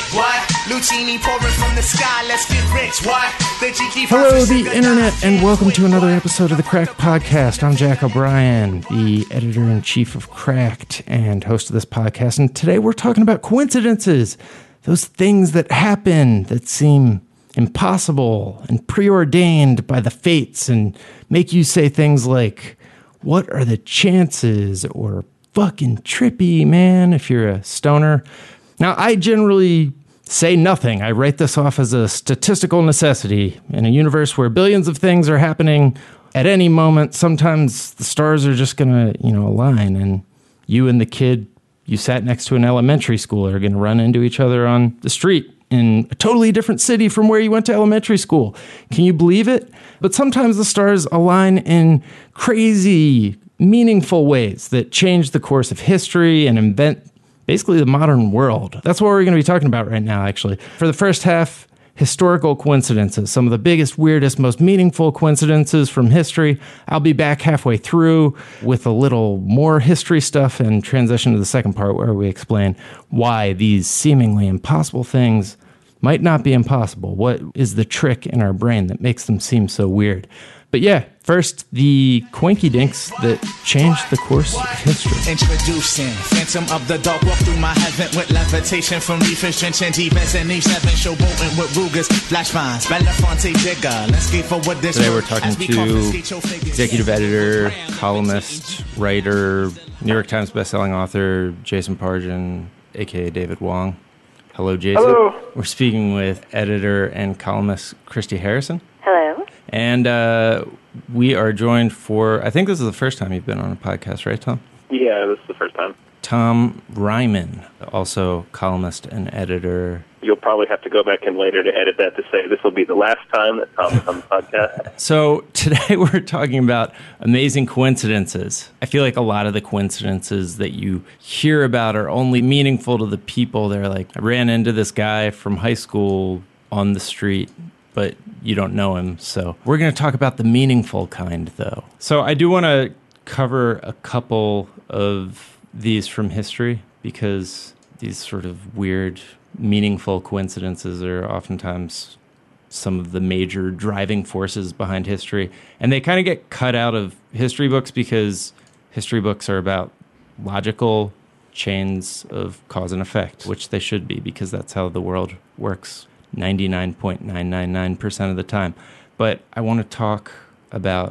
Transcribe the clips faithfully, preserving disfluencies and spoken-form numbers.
What? Lucini pouring from the sky, let's get rich. What? The Hello, the internet, and welcome to another episode of the Cracked Podcast. I'm Jack O'Brien, the editor-in-chief of Cracked and host of this podcast. And today we're talking about coincidences, those things that happen that seem impossible and preordained by the fates and make you say things like, what are the chances? Or fucking trippy, man, if you're a stoner. Now, I generally say nothing. I write this off as a statistical necessity. In a universe where billions of things are happening at any moment, sometimes the stars are just going to, you know, align, and you and the kid you sat next to in elementary school are going to run into each other on the street in a totally different city from where you went to elementary school. Can you believe it? But sometimes the stars align in crazy, meaningful ways that change the course of history and invent basically the modern world. That's what we're going to be talking about right now, actually. For the first half, historical coincidences, some of the biggest, weirdest, most meaningful coincidences from history. I'll be back halfway through with a little more history stuff and transition to the second part where we explain why these seemingly impossible things might not be impossible. What is the trick in our brain that makes them seem so weird? But yeah, first, the Quinky Dinks that changed the course of history. Introducing Phantom of the Dark, walk through my heaven with levitation from reefers, drenching defense and Eve seven, showboating with Rugers, flash vines, Belafonte digger. Let's get forward this. Today we're talking to executive editor, columnist, writer, New York Times bestselling author, Jason Pargin, a k a. David Wong. Hello, Jason. Hello. We're speaking with editor and columnist Christy Harrison. Hello. And uh, we are joined for, I think this is the first time you've been on a podcast, right, Tom? Yeah, this is the first time. Tom Ryman, also columnist and editor. You'll probably have to go back in later to edit that to say this will be the last time that Tom's on the podcast. So today we're talking about amazing coincidences. I feel like a lot of the coincidences that you hear about are only meaningful to the people. They're like, I ran into this guy from high school on the street, but you don't know him. So we're going to talk about the meaningful kind, though. So I do want to cover a couple of these from history because these sort of weird, meaningful coincidences are oftentimes some of the major driving forces behind history. And they kind of get cut out of history books because history books are about logical chains of cause and effect, which they should be because that's how the world works ninety-nine point nine nine nine percent of the time. But I want to talk about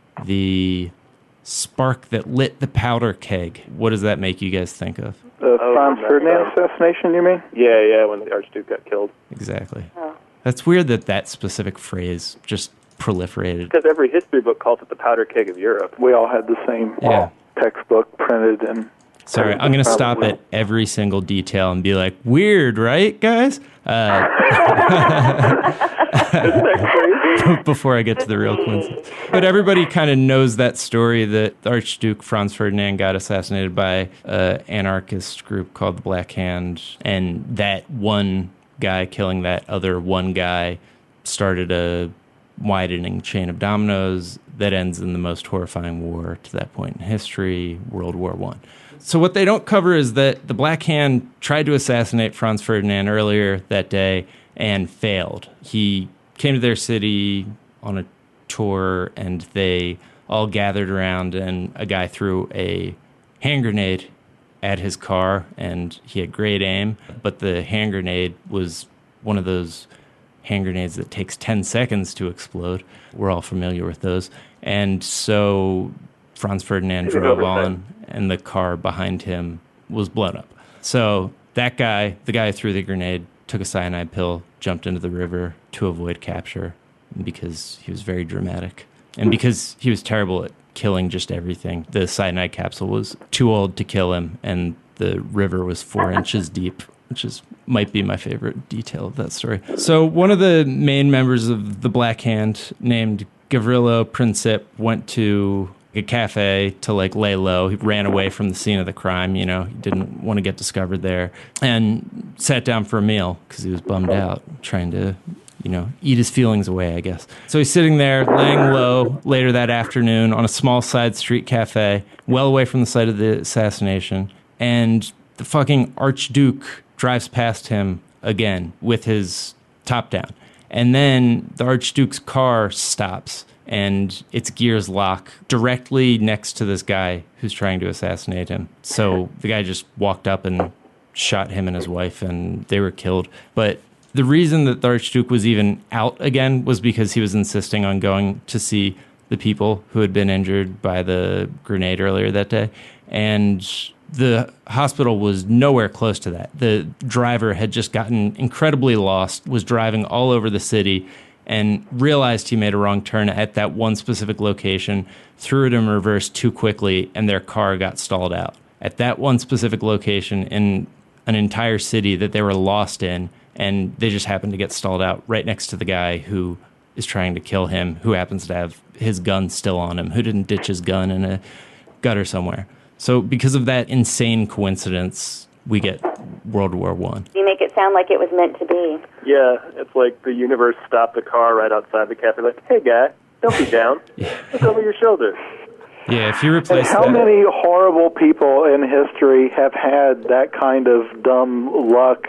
the spark that lit the powder keg. What does that make you guys think of? The Franz Ferdinand assassination, you mean? Yeah, yeah, when the Archduke got killed. Exactly. Oh. That's weird that that specific phrase just proliferated. Because every history book calls it the powder keg of Europe. We all had the same yeah. textbook printed and... Sorry, I'm going to stop at every single detail and be like, weird, right, guys? Uh, before I get to the real coincidence. But everybody kind of knows that story that Archduke Franz Ferdinand got assassinated by an anarchist group called the Black Hand, and that one guy killing that other one guy started a widening chain of dominoes that ends in the most horrifying war to that point in history, World War One. So what they don't cover is that the Black Hand tried to assassinate Franz Ferdinand earlier that day and failed. He came to their city on a tour, and they all gathered around, and a guy threw a hand grenade at his car, and he had great aim, but the hand grenade was one of those hand grenades that takes ten seconds to explode. We're all familiar with those. And so Franz Ferdinand drove on, and the car behind him was blown up. So that guy, the guy who threw the grenade, took a cyanide pill, jumped into the river to avoid capture because he was very dramatic. And because he was terrible at killing just everything, the cyanide capsule was too old to kill him, and the river was four inches deep, which is might be my favorite detail of that story. So one of the main members of the Black Hand, named Gavrilo Princip, went to a cafe to like lay low. He ran away from the scene of the crime, you know, he didn't want to get discovered there, and sat down for a meal because he was bummed out, trying to, you know, eat his feelings away, I guess. So he's sitting there laying low later that afternoon on a small side street cafe, well away from the site of the assassination, and the fucking Archduke drives past him again with his top down. And then the Archduke's car stops and its gears lock directly next to this guy who's trying to assassinate him. So the guy just walked up and shot him and his wife, and they were killed. But the reason that the Archduke was even out again was because he was insisting on going to see the people who had been injured by the grenade earlier that day. And the hospital was nowhere close to that. The driver had just gotten incredibly lost, was driving all over the city, and realized he made a wrong turn at that one specific location, threw it in reverse too quickly, and their car got stalled out. At that one specific location in an entire city that they were lost in, and they just happened to get stalled out right next to the guy who is trying to kill him, who happens to have his gun still on him, who didn't ditch his gun in a gutter somewhere. So because of that insane coincidence, we get World War One. You make it sound like it was meant to be. Yeah, it's like the universe stopped the car right outside the cafe, like, hey, guy, don't be down. Yeah. Look over your shoulder. Yeah, if you replace And how that... many horrible people in history have had that kind of dumb luck?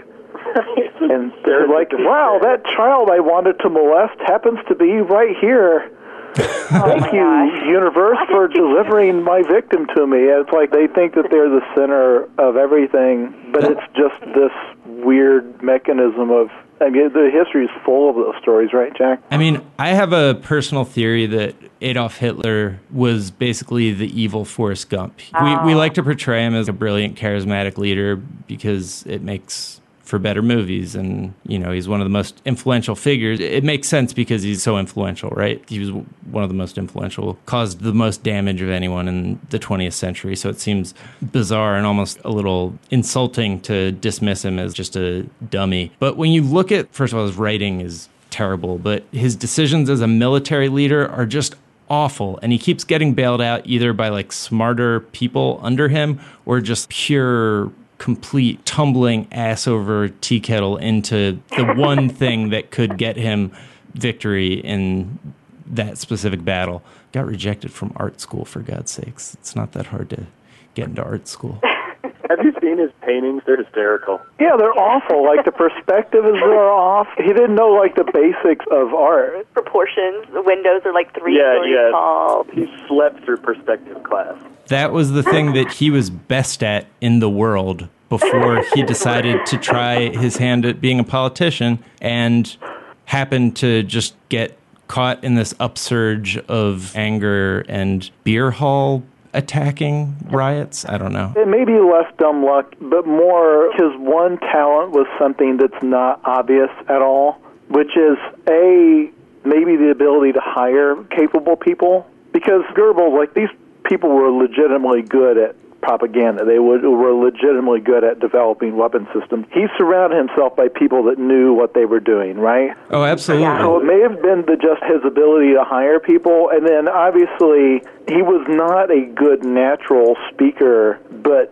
And they're like, wow, that child I wanted to molest happens to be right here. Thank you, universe, for delivering my victim to me. It's like they think that they're the center of everything, but it's just this weird mechanism of, I mean, the history is full of those stories, right, Jack? I mean, I have a personal theory that Adolf Hitler was basically the evil Forrest Gump. We, we like to portray him as a brilliant, charismatic leader because it makes for better movies, and you know, he's one of the most influential figures. It makes sense because he's so influential, right? He was one of the most influential, caused the most damage of anyone in the twentieth century, so it seems bizarre and almost a little insulting to dismiss him as just a dummy. But when you look at, first of all, his writing is terrible, but his decisions as a military leader are just awful, and he keeps getting bailed out either by like smarter people under him or just pure complete tumbling ass over tea kettle into the one thing that could get him victory in that specific battle. Got rejected from art school, for God's sakes. It's not that hard to get into art school. Have you seen his paintings? They're hysterical. Yeah, they're awful. Like, the perspective is are off. He didn't know, like, the basics of art. Proportions. The windows are like three Yeah, stories yeah. tall. He slept through perspective class. That was the thing that he was best at in the world before he decided to try his hand at being a politician and happened to just get caught in this upsurge of anger and beer hall attacking riots. I don't know. It may be less dumb luck, but more his one talent was something that's not obvious at all, which is, A, maybe the ability to hire capable people. Because Goebbels, like, these people were legitimately good at propaganda. They would, were legitimately good at developing weapon systems. He surrounded himself by people that knew what they were doing, right? Oh, absolutely. So it may have been the, just his ability to hire people, and then obviously he was not a good natural speaker, but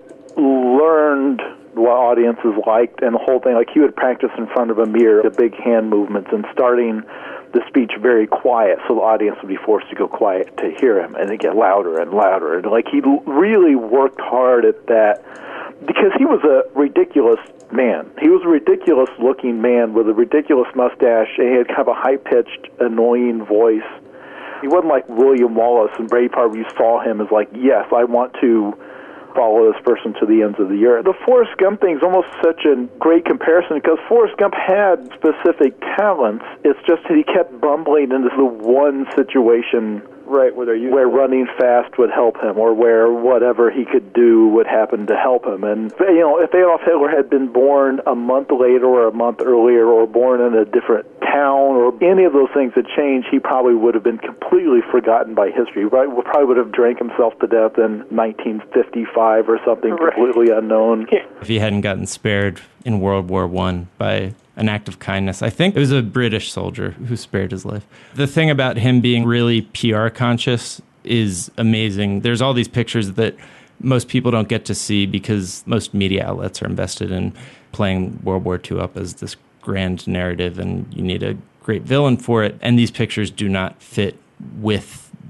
learned what audiences liked and the whole thing. Like, he would practice in front of a mirror, the big hand movements, and starting the speech very quiet, so the audience would be forced to go quiet to hear him, and it get louder and louder. And like, he really worked hard at that because he was a ridiculous man. He was a ridiculous-looking man with a ridiculous mustache, and he had kind of a high-pitched, annoying voice. He wasn't like William Wallace in Braveheart, where you saw him as like, yes, I want to follow this person to the ends of the earth. The Forrest Gump thing is almost such a great comparison because Forrest Gump had specific talents. It's just that he kept bumbling into the one situation Right, where they're using where running fast would help him, or where whatever he could do would happen to help him. And, you know, if Adolf Hitler had been born a month later or a month earlier, or born in a different town, or any of those things had changed, he probably would have been completely forgotten by history. Right? Probably would have drank himself to death in nineteen fifty-five or something Right. completely unknown. If he hadn't gotten spared in World War One by an act of kindness. I think it was a British soldier who spared his life. The thing about him being really P R conscious is amazing. There's all these pictures that most people don't get to see because most media outlets are invested in playing World War Two up as this grand narrative, and you need a great villain for it. And these pictures do not fit with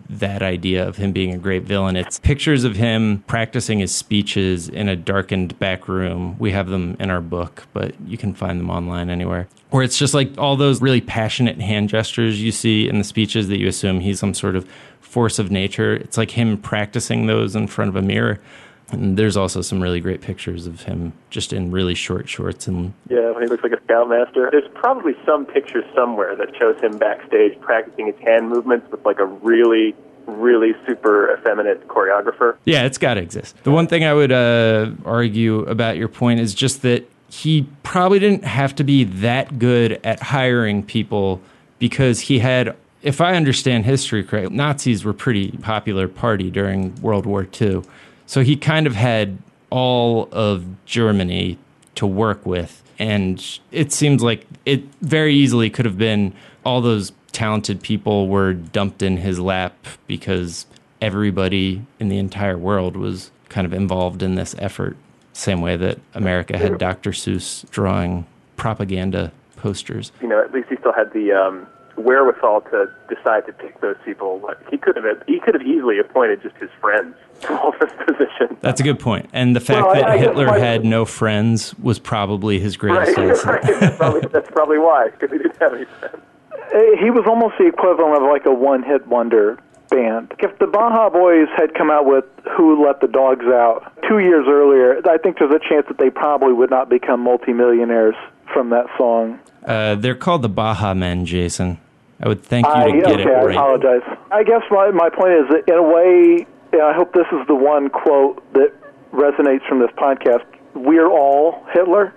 that idea of him being a great villain. It's pictures of him practicing his speeches in a darkened back room. We have them in our book, but you can find them online anywhere. Where it's just like all those really passionate hand gestures you see in the speeches that you assume he's some sort of force of nature. It's like him practicing those in front of a mirror. And there's also some really great pictures of him just in really short shorts. And yeah, he looks like a scoutmaster. There's probably some picture somewhere that shows him backstage practicing his hand movements with like a really, really super effeminate choreographer. Yeah, it's got to exist. The one thing I would uh, argue about your point is just that he probably didn't have to be that good at hiring people because he had, if I understand history correctly, Nazis were a pretty popular party during World War Two. So he kind of had all of Germany to work with. And it seems like it very easily could have been all those talented people were dumped in his lap because everybody in the entire world was kind of involved in this effort. Same way that America had Doctor Seuss drawing propaganda posters. You know, at least he still had the um, wherewithal to decide to pick those people. He could have he could have easily appointed just his friends to all this position. That's a good point. And the fact well, that I, I Hitler my, had no friends was probably his greatest right, asset. Right. That's, probably, that's probably why, because he didn't have any friends. He was almost the equivalent of like a one-hit wonder band. If the Baja Boys had come out with Who Let the Dogs Out two years earlier, I think there's a chance that they probably would not become multimillionaires from that song. Uh, they're called the Baja Men, Jason. I would thank you to I, get okay, it right. I apologize. I guess my, my point is that in a way, I hope this is the one quote that resonates from this podcast, we're all Hitler.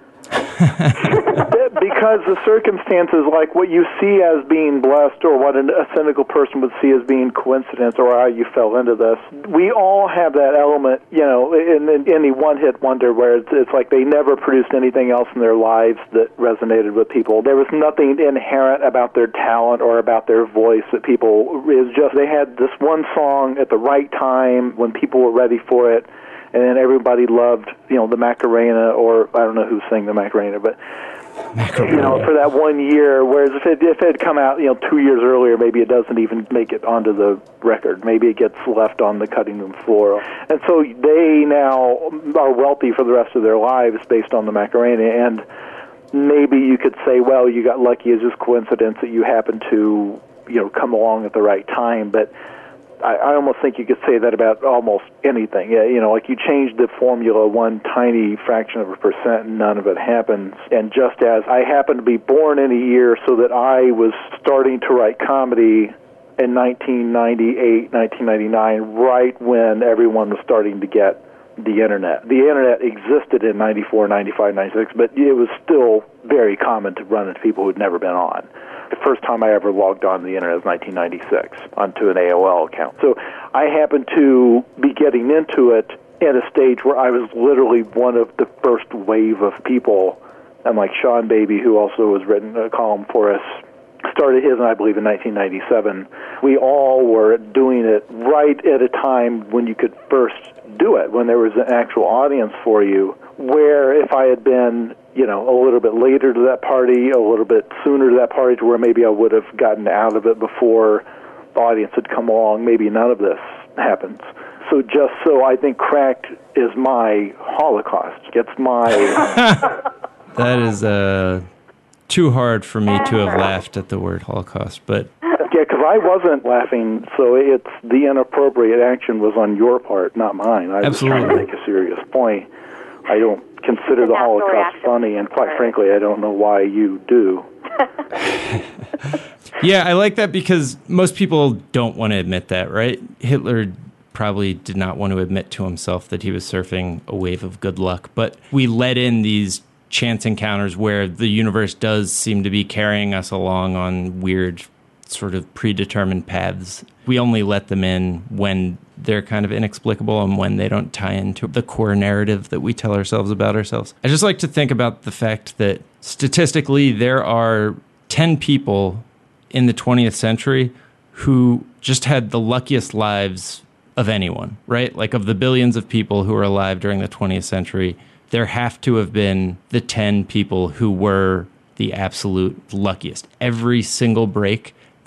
Because the circumstances, like what you see as being blessed or what a cynical person would see as being coincidence or how you fell into this, we all have that element, you know, in, in any one-hit wonder where it's, it's like they never produced anything else in their lives that resonated with people. There was nothing inherent about their talent or about their voice that people, is just they had this one song at the right time when people were ready for it. And then everybody loved, you know, the Macarena, or I don't know who sang the Macarena, but Macarena. You know, for that one year. Whereas if it if it had come out, you know, two years earlier, maybe it doesn't even make it onto the record. Maybe it gets left on the cutting room floor. And so they now are wealthy for the rest of their lives based on the Macarena. And maybe you could say, well, you got lucky. It's just coincidence that you happened to, you know, come along at the right time, but. I, I almost think you could say that about almost anything. Yeah, you know, like you change the formula one tiny fraction of a percent and none of it happens. And just as I happened to be born in a year so that I was starting to write comedy in nineteen ninety-eight, nineteen ninety-nine, right when everyone was starting to get the Internet. The Internet existed in ninety-four, ninety-five, ninety-six, but it was still very common to run into people who'd never been on. The first time I ever logged on the Internet was nineteen ninety-six onto an A O L account. So I happened to be getting into it at a stage where I was literally one of the first wave of people. And like Sean Baby, who also has written a column for us, started his, I believe, in nineteen ninety-seven. We all were doing it right at a time when you could first do it, when there was an actual audience for you, where if I had been, you know, a little bit later to that party, a little bit sooner to that party to where maybe I would have gotten out of it before the audience had come along, maybe none of this happens. So just so I think Cracked is my Holocaust. It's my... That is uh, too hard for me to have laughed at the word Holocaust, but... Yeah, because I wasn't laughing, so it's the inappropriate action was on your part, not mine. I Absolutely. was trying to make a serious point. I don't consider the Holocaust funny, and quite frankly, I don't know why you do. Yeah, I like that because most people don't want to admit that, right? Hitler probably did not want to admit to himself that he was surfing a wave of good luck, but we let in these chance encounters where the universe does seem to be carrying us along on weird sort of predetermined paths. We only let them in when they're kind of inexplicable and when they don't tie into the core narrative that we tell ourselves about ourselves. I just like to think about the fact that statistically there are ten people in the twentieth century who just had the luckiest lives of anyone, right? Like of the billions of people who were alive during the twentieth century, there have to have been the ten people who were the absolute luckiest. Every single break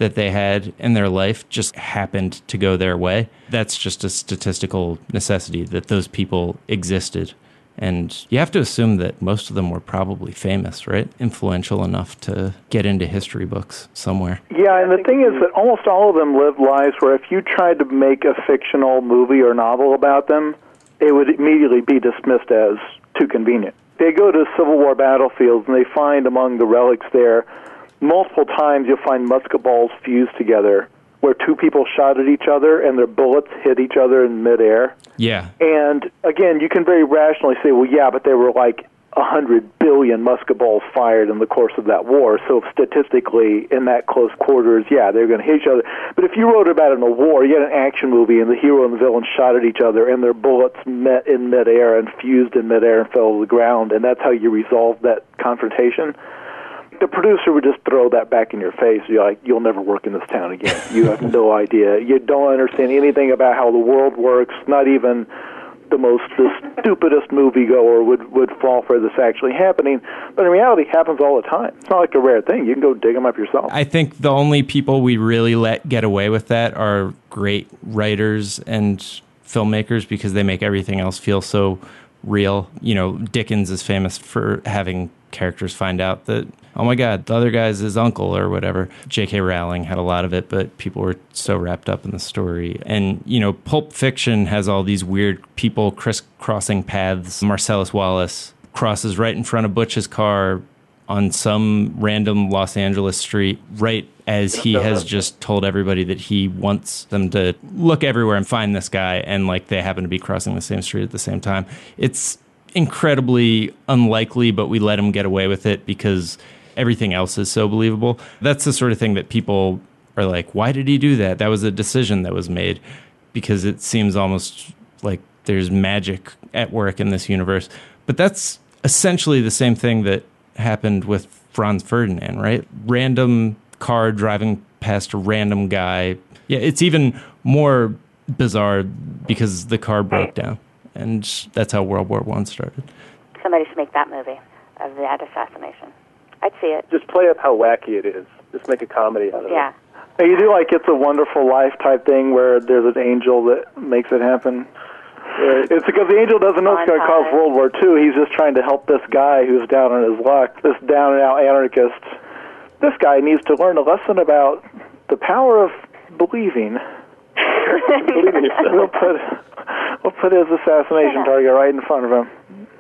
that they had in their life just happened to go their way. That's just a statistical necessity that those people existed. And you have to assume that most of them were probably famous, right? Influential enough to get into history books somewhere. Yeah, and the thing is that almost all of them lived lives where if you tried to make a fictional movie or novel about them, it would immediately be dismissed as too convenient. They go to Civil War battlefields and they find among the relics there, multiple times you'll find musket balls fused together where two people shot at each other and their bullets hit each other in midair. Yeah. And again, you can very rationally say, well, yeah, but there were like a hundred billion musket balls fired in the course of that war. So statistically, in that close quarters, yeah, they're going to hit each other. But if you wrote about it in a war, you had an action movie, and the hero and the villain shot at each other, and their bullets met in midair and fused in midair and fell to the ground, and that's how you resolved that confrontation. The producer would just throw that back in your face. You're like, you'll never work in this town again. You have no idea. You don't understand anything about how the world works. Not even the most the stupidest moviegoer would, would fall for this actually happening. But in reality, it happens all the time. It's not like a rare thing. You can go dig them up yourself. I think the only people we really let get away with that are great writers and filmmakers because they make everything else feel so real. You know, Dickens is famous for having characters find out that, oh my God, the other guy's his uncle or whatever. J K. Rowling had a lot of it, but people were so wrapped up in the story. And, you know, Pulp Fiction has all these weird people crisscrossing paths. Marcellus Wallace crosses right in front of Butch's car on some random Los Angeles street, right as he has just told everybody that he wants them to look everywhere and find this guy, and like they happen to be crossing the same street at the same time. It's incredibly unlikely, but we let him get away with it because everything else is so believable. That's the sort of thing that people are like, why did he do that? That was a decision that was made, because it seems almost like there's magic at work in this universe. But that's essentially the same thing that happened with Franz Ferdinand, right? Random car driving past a random guy. Yeah, it's even more bizarre because the car broke down. And that's how World War One started. Somebody should make that movie of that assassination. I'd see it. Just play up how wacky it is. Just make a comedy out of Yeah. it. Now, you do like It's a Wonderful Life type thing where there's an angel that makes it happen. Right. It's because the angel doesn't know it's going to cause World War Two. He's just trying to help this guy who's down on his luck, this down-and-out anarchist. This guy needs to learn a lesson about the power of believing. Believe in yourself. We'll put, we'll put his assassination target right in front of him.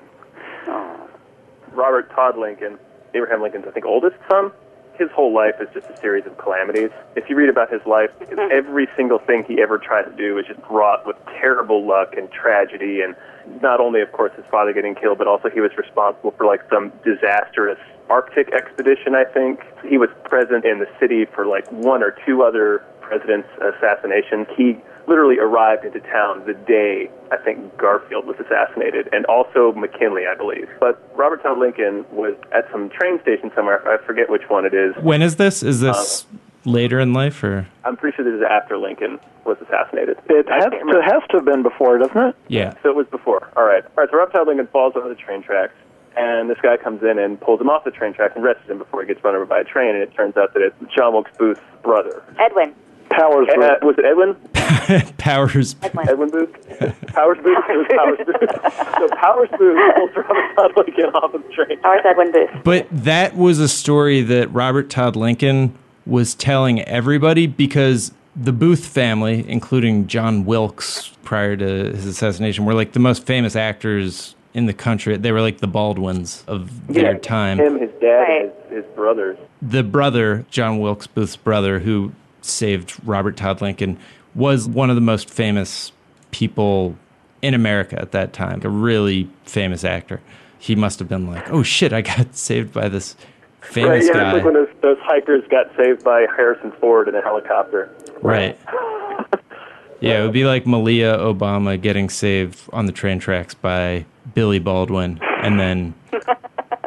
Robert Todd Lincoln, Abraham Lincoln's, I think, oldest son, his whole life is just a series of calamities. If you read about his life, every single thing he ever tried to do was just wrought with terrible luck and tragedy. And not only, of course, his father getting killed, but also he was responsible for, like, some disastrous Arctic expedition, I think. He was present in the city for, like, one or two other presidents' assassinations. He literally arrived into town the day, I think, Garfield was assassinated, and also McKinley, I believe. But Robert Todd Lincoln was at some train station somewhere. I forget which one it is. When is this? Is this um, later in life, or? I'm pretty sure this is after Lincoln was assassinated. It has, to, it has to have been before, doesn't it? Yeah. So it was before. All right. All right, so Robert Todd Lincoln falls over the train tracks, and this guy comes in and pulls him off the train tracks and arrests him before he gets run over by a train, and it turns out that it's John Wilkes Booth's brother. Edwin. Powers Booth. Uh, was it Edwin? Powers. Edwin. Edwin Booth? Powers Booth? It was Powers Booth. So Powers Booth pulls Robert Todd Lincoln off of the train. Powers Edwin Booth. But that was a story that Robert Todd Lincoln was telling everybody because the Booth family, including John Wilkes prior to his assassination, were like the most famous actors in the country. They were like the Baldwins of their yeah, time. Him, his dad, Right. and his, his brothers. The brother, John Wilkes Booth's brother, who saved Robert Todd Lincoln, was one of the most famous people in America at that time, a really famous actor. He must have been like, oh shit, I got saved by this famous right, yeah, guy. it's like when those, those hikers got saved by Harrison Ford in a helicopter. Right. Yeah, it would be like Malia Obama getting saved on the train tracks by Billy Baldwin, and then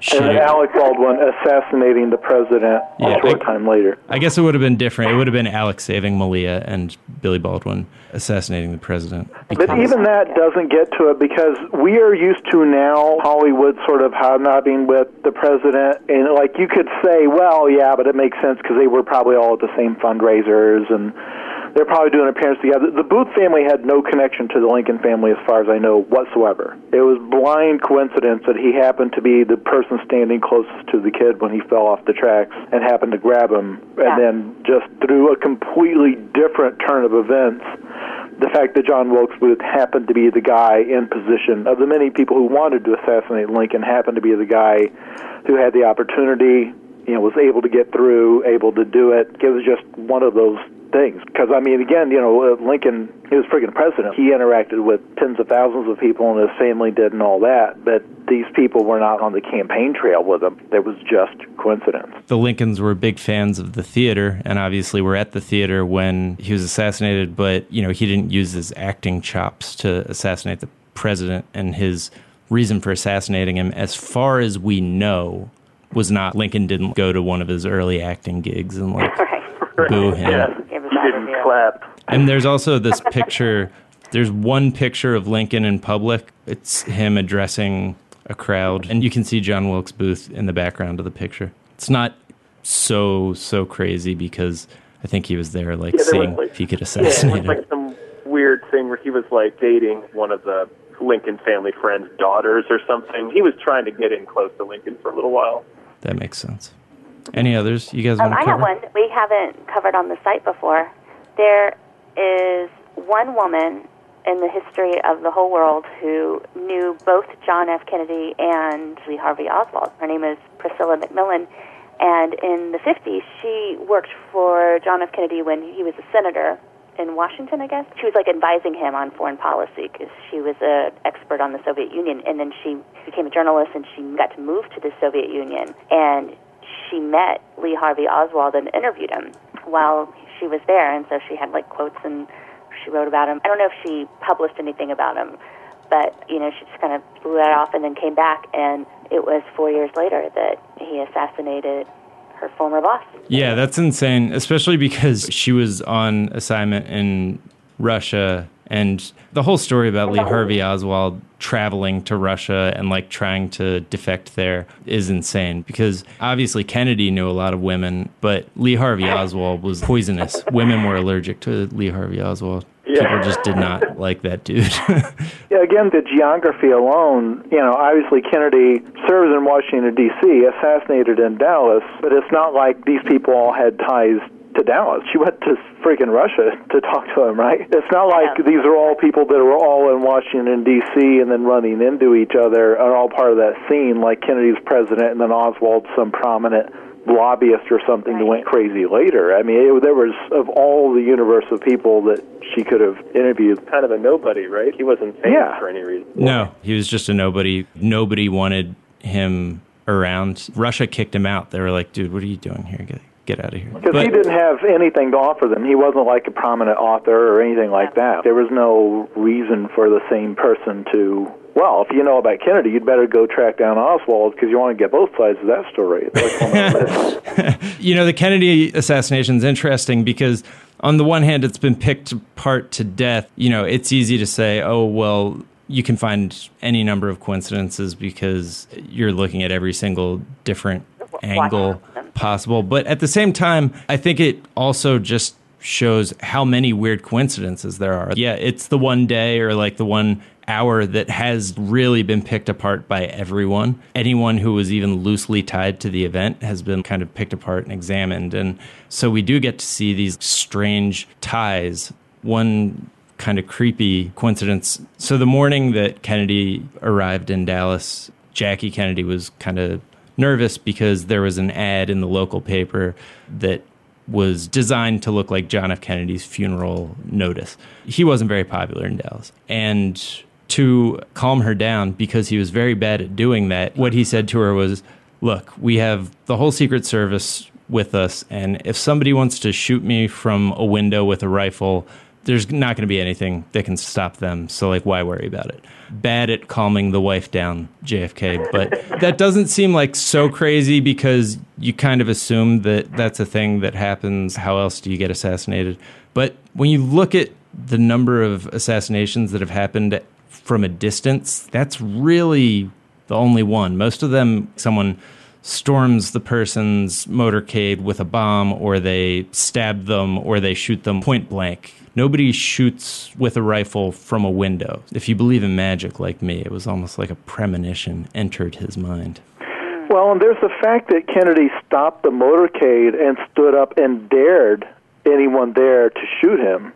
And then Alec Baldwin assassinating the president Yeah, a short I- time later. I guess it would have been different. It would have been Alex saving Malia and Billy Baldwin assassinating the president. But Because- even that doesn't get to it because we are used to now Hollywood sort of hobnobbing with the president. And, like, you could say, well, yeah, but it makes sense because they were probably all at the same fundraisers and they're probably doing appearances together. The Booth family had no connection to the Lincoln family as far as I know whatsoever. It was blind coincidence that he happened to be the person standing closest to the kid when he fell off the tracks and happened to grab him. And Yeah. then just through a completely different turn of events, the fact that John Wilkes Booth happened to be the guy in position of the many people who wanted to assassinate Lincoln happened to be the guy who had the opportunity, you know, was able to get through, able to do it. It was just one of those things. Because, I mean, again, you know, Lincoln, he was freaking president. He interacted with tens of thousands of people, and his family did and all that. But these people were not on the campaign trail with him. It was just coincidence. the Lincolns were big fans of the theater and obviously were at the theater when he was assassinated, but, you know, he didn't use his acting chops to assassinate the president, and his reason for assassinating him, as far as we know, was not Lincoln didn't go to one of his early acting gigs and, like, Right. boo him. Yeah, Give he us that didn't review. clap. And there's also this picture, there's one picture of Lincoln in public. It's him addressing a crowd, and you can see John Wilkes Booth in the background of the picture. It's not so, so crazy because I think he was there, like, Yeah, there seeing was, like- if he could Yeah, it assassinate was like him. some weird thing where he was like dating one of the Lincoln family friends' daughters or something. He was trying to get in close to Lincoln for a little while. That makes sense. Any others you guys Um, want to I cover? got one that we haven't covered on the site before. There is one woman in the history of the whole world who knew both John F. Kennedy and Lee Harvey Oswald. Her name is Priscilla McMillan. And in the fifties, she worked for John F. Kennedy when he was a senator in Washington, I guess. She was like advising him on foreign policy because she was an expert on the Soviet Union. And then she became a journalist and she got to move to the Soviet Union. And she met Lee Harvey Oswald and interviewed him while she was there. And so she had like quotes and she wrote about him. I don't know if she published anything about him, but, you know, she just kind of blew that off and then came back. And it was four years later that he assassinated her former boss. Yeah, that's insane, especially because she was on assignment in Russia, and the whole story about Lee Harvey Oswald traveling to Russia and, like, trying to defect there is insane because obviously Kennedy knew a lot of women, but Lee Harvey Oswald was poisonous. Women were allergic to Lee Harvey Oswald. Yeah. People just did not like that dude. Yeah, again, the geography alone, you know, obviously Kennedy serves in Washington, D C, assassinated in Dallas, but it's not like these people all had ties to Dallas. She went to freaking Russia to talk to him, right? It's not like Yeah. these are all people that are all in Washington, D C, and then running into each other, are all part of that scene, like Kennedy's president and then Oswald, some prominent lobbyist or something that went crazy later. I mean, it, there was, of all the universe of people that she could have interviewed. Kind of a nobody, right? He wasn't famous Yeah. for any reason. No, he was just a nobody. Nobody wanted him around. Russia kicked him out. They were like, dude, what are you doing here? Get, get out of here. Because But- he didn't have anything to offer them. He wasn't like a prominent author or anything like that. There was no reason for the same person to, well, if you know about Kennedy, you'd better go track down Oswald because you want to get both sides of that story. It's like one of those- You know, the Kennedy assassination is interesting because on the one hand, it's been picked apart to death. You know, it's easy to say, oh, well, you can find any number of coincidences because you're looking at every single different angle possible. But at the same time, I think it also just shows how many weird coincidences there are. Yeah, it's the one day or like the one hour that has really been picked apart by everyone. Anyone who was even loosely tied to the event has been kind of picked apart and examined. And so we do get to see these strange ties. One kind of creepy coincidence. So the morning that Kennedy arrived in Dallas, Jackie Kennedy was kind of nervous because there was an ad in the local paper that was designed to look like John F. Kennedy's funeral notice. He wasn't very popular in Dallas. And to calm her down, because he was very bad at doing that, what he said to her was, look, we have the whole Secret Service with us, and if somebody wants to shoot me from a window with a rifle, there's not going to be anything that can stop them. So, like, why worry about it? Bad at calming the wife down, J F K. But that doesn't seem like so crazy because you kind of assume that that's a thing that happens. How else do you get assassinated? But when you look at the number of assassinations that have happened from a distance, that's really the only one. Most of them, someone storms the person's motorcade with a bomb, or they stab them, or they shoot them point blank. Nobody shoots with a rifle from a window. If you believe in magic like me, it was almost like a premonition entered his mind. Well, and there's the fact that Kennedy stopped the motorcade and stood up and dared anyone there to shoot him.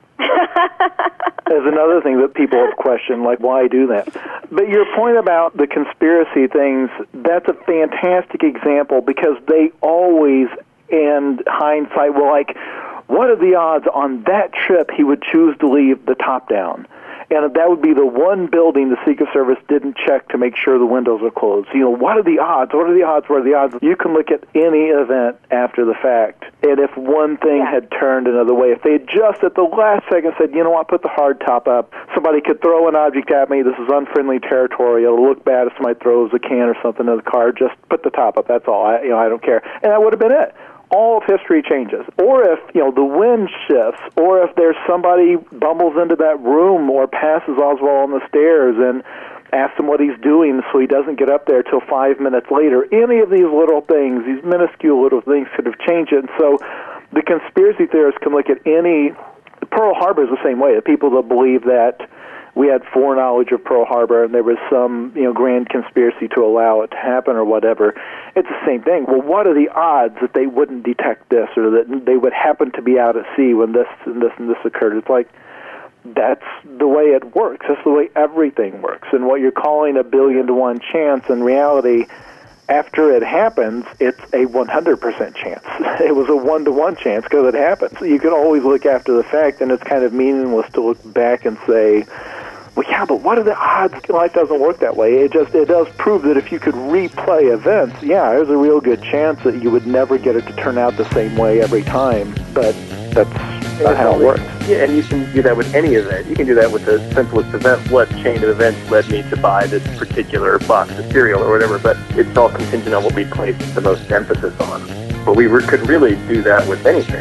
There's another thing that people have questioned, like, why do that? But your point about the conspiracy things, that's a fantastic example because they always, in hindsight, were like, what are the odds on that trip he would choose to leave the top down? And that would be the one building the Secret Service didn't check to make sure the windows are closed. You know, what are the odds? What are the odds? What are the odds? You can look at any event after the fact. And if one thing yeah. had turned another way, if they had just at the last second said, you know what, put the hard top up, somebody could throw an object at me, this is unfriendly territory, it'll look bad if somebody throws a can or something in the car, just put the top up, that's all. I, you know, I don't care. And that would have been it. All of history changes. Or if, you know, the wind shifts, or if there's somebody bumbles into that room or passes Oswald on the stairs and asks him what he's doing so he doesn't get up there till five minutes later. Any of these little things, these minuscule little things could have changed it. And so the conspiracy theorists can look at any... Pearl Harbor is the same way. The people that believe that we had foreknowledge of Pearl Harbor and there was some, you know, grand conspiracy to allow it to happen or whatever. It's the same thing. Well, what are the odds that they wouldn't detect this or that they would happen to be out at sea when this and this and this occurred? It's like, that's the way it works. That's the way everything works. And what you're calling a billion to one chance, in reality, after it happens, it's a one hundred percent chance. It was a one to one chance because it happened. So you can always look after the fact, and it's kind of meaningless to look back and say, well, yeah, but what are the odds? Life doesn't work that way. It just, it does prove that if you could replay events, yeah, there's a real good chance that you would never get it to turn out the same way every time. But that's not how it works. Yeah, and you can do that with any event. You can do that with the simplest event. What chain of events led me to buy this particular box of cereal or whatever, but it's all contingent on what we place the most emphasis on. But we re- could really do that with anything.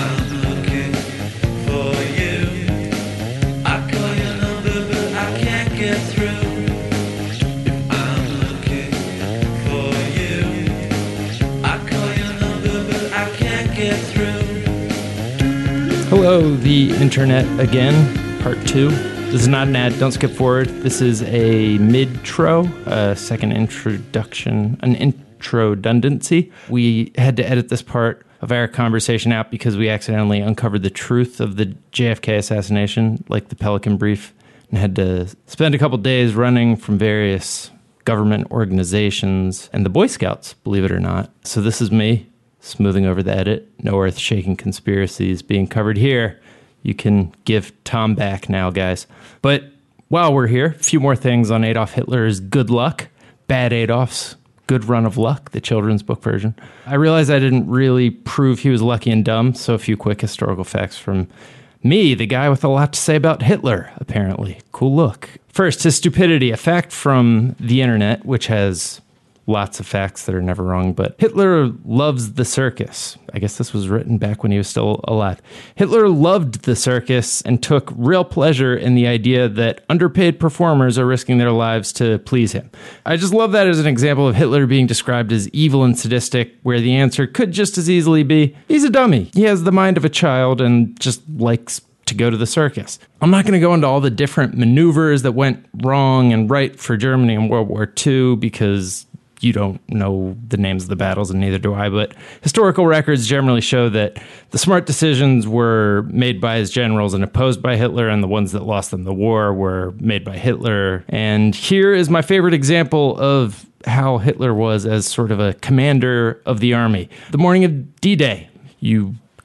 Hello, the internet again, part two. This is not an ad, don't skip forward. This is a mid-tro, a second introduction, an introdundancy. We had to edit this part of our conversation out because we accidentally uncovered the truth of the J F K assassination, like the Pelican Brief, and had to spend a couple days running from various government organizations and the Boy Scouts, believe it or not. So this is me, smoothing over the edit. No earth-shaking conspiracies being covered here. You can give Tom back now, guys. But while we're here, a few more things on Adolf Hitler's good luck. Bad Adolf's good run of luck, the children's book version. I realized I didn't really prove he was lucky and dumb, so a few quick historical facts from me, the guy with a lot to say about Hitler, apparently. Cool look. First, his stupidity, a fact from the internet, which has lots of facts that are never wrong, but Hitler loves the circus. I guess this was written back when he was still alive. Hitler loved the circus and took real pleasure in the idea that underpaid performers are risking their lives to please him. I just love that as an example of Hitler being described as evil and sadistic, where the answer could just as easily be, he's a dummy. He has the mind of a child and just likes to go to the circus. I'm not going to go into all the different maneuvers that went wrong and right for Germany in World War Two because you don't know the names of the battles, and neither do I, but historical records generally show that the smart decisions were made by his generals and opposed by Hitler, and the ones that lost them the war were made by Hitler. And here is my favorite example of how Hitler was as sort of a commander of the army. The morning of D-Day, you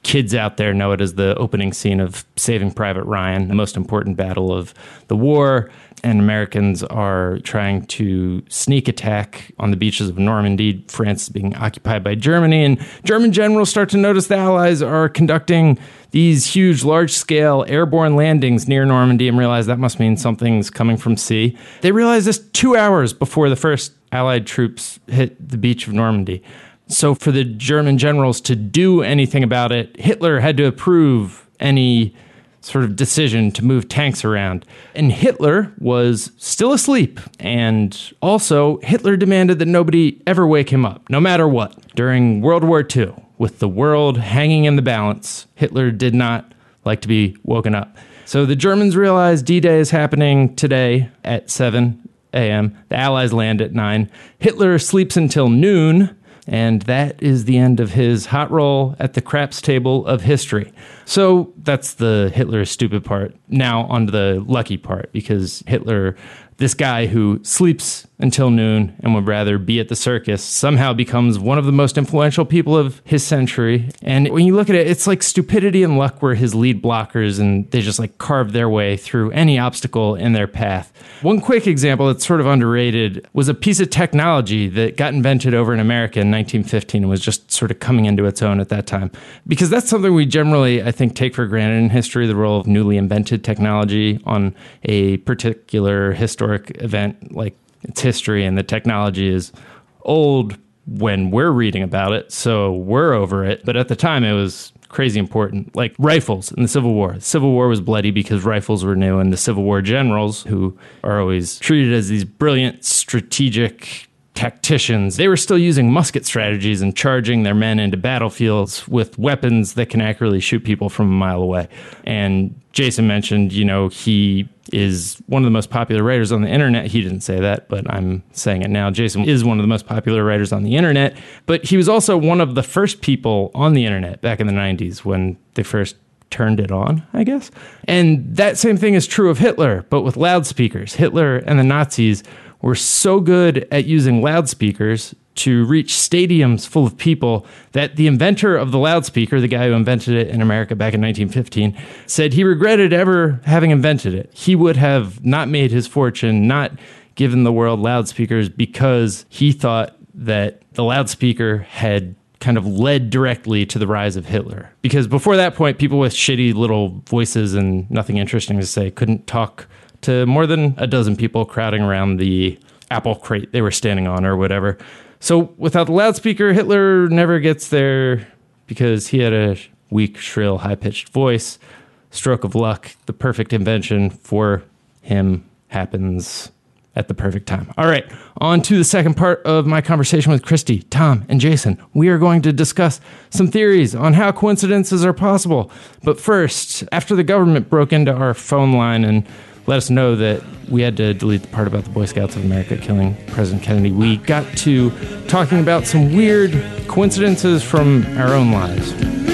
kids out there know it as the opening scene of Saving Private Ryan, the most important battle of the war. And Americans are trying to sneak attack on the beaches of Normandy. France is being occupied by Germany, and German generals start to notice the Allies are conducting these huge, large-scale airborne landings near Normandy and realize that must mean something's coming from sea. They realize this two hours before the first Allied troops hit the beach of Normandy. So for the German generals to do anything about it, Hitler had to approve any sort of decision to move tanks around. And Hitler was still asleep. And also, Hitler demanded that nobody ever wake him up, no matter what. During World War Two, with the world hanging in the balance, Hitler did not like to be woken up. So the Germans realized D-Day is happening today at seven a.m. The Allies land at nine. Hitler sleeps until noon. And that is the end of his hot roll at the craps table of history. So that's the Hitler is stupid part. Now on to the lucky part, because Hitler, this guy who sleeps until noon and would rather be at the circus, somehow becomes one of the most influential people of his century. And when you look at it, it's like stupidity and luck were his lead blockers, and they just like carved their way through any obstacle in their path. One quick example that's sort of underrated was a piece of technology that got invented over in America in nineteen fifteen and was just sort of coming into its own at that time. Because that's something we generally, I think, take for granted in history, the role of newly invented technology on a particular historic event like its history, and the technology is old when we're reading about it, so we're over it. But at the time, it was crazy important, like rifles in the Civil War. The Civil War was bloody because rifles were new, and the Civil War generals, who are always treated as these brilliant strategic tacticians, they were still using musket strategies and charging their men into battlefields with weapons that can accurately shoot people from a mile away. And Jason mentioned, you know, he is one of the most popular writers on the internet. He didn't say that, but I'm saying it now. Jason is one of the most popular writers on the internet, but he was also one of the first people on the internet back in the nineties when they first turned it on, I guess. And that same thing is true of Hitler, but with loudspeakers. Hitler and the Nazis were so good at using loudspeakers to reach stadiums full of people that the inventor of the loudspeaker, the guy who invented it in America back in nineteen fifteen, said he regretted ever having invented it. He would have not made his fortune, not given the world loudspeakers, because he thought that the loudspeaker had kind of led directly to the rise of Hitler. Because before that point, people with shitty little voices and nothing interesting to say couldn't talk to more than a dozen people crowding around the apple crate they were standing on or whatever. So without the loudspeaker, Hitler never gets there because he had a weak, shrill, high-pitched voice. Stroke of luck, the perfect invention for him happens at the perfect time. All right, on to the second part of my conversation with Christy, Tom, and Jason. We are going to discuss some theories on how coincidences are possible. But first, after the government broke into our phone line and let us know that we had to delete the part about the Boy Scouts of America killing President Kennedy, we got to talking about some weird coincidences from our own lives.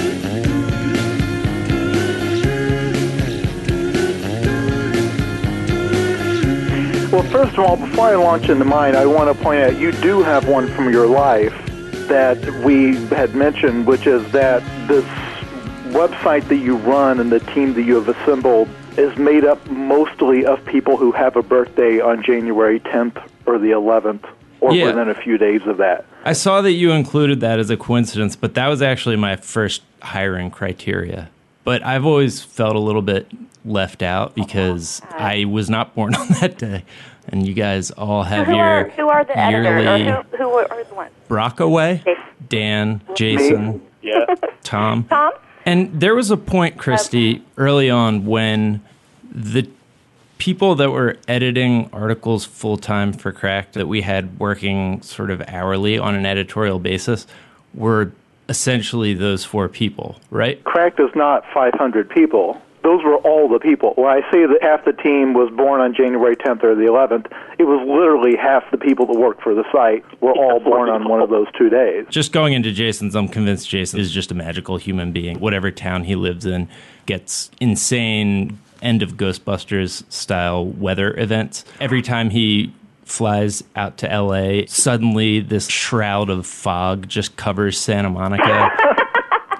Well, first of all, before I launch into mine, I want to point out you do have one from your life that we had mentioned, which is that this website that you run and the team that you have assembled is made up mostly of people who have a birthday on January tenth or the eleventh, or yeah. within a few days of that. I saw that you included that as a coincidence, but that was actually my first hiring criteria. But I've always felt a little bit left out because I was not born on that day. And you guys all have who your are, who are the editors, yearly or who, who are the ones? Brockaway, Dan, Jason, Yeah. Tom. Tom? And there was a point, Christy, early on when the people that were editing articles full-time for Cracked that we had working sort of hourly on an editorial basis were essentially those four people, right? Cracked is not five hundred people. Those were all the people. When I say that half the team was born on January tenth or the eleventh, it was literally half the people that worked for the site were all born on one of those two days. Just going into Jason's, I'm convinced Jason is just a magical human being. Whatever town he lives in gets insane end of Ghostbusters style weather events. Every time he flies out to L A, suddenly this shroud of fog just covers Santa Monica.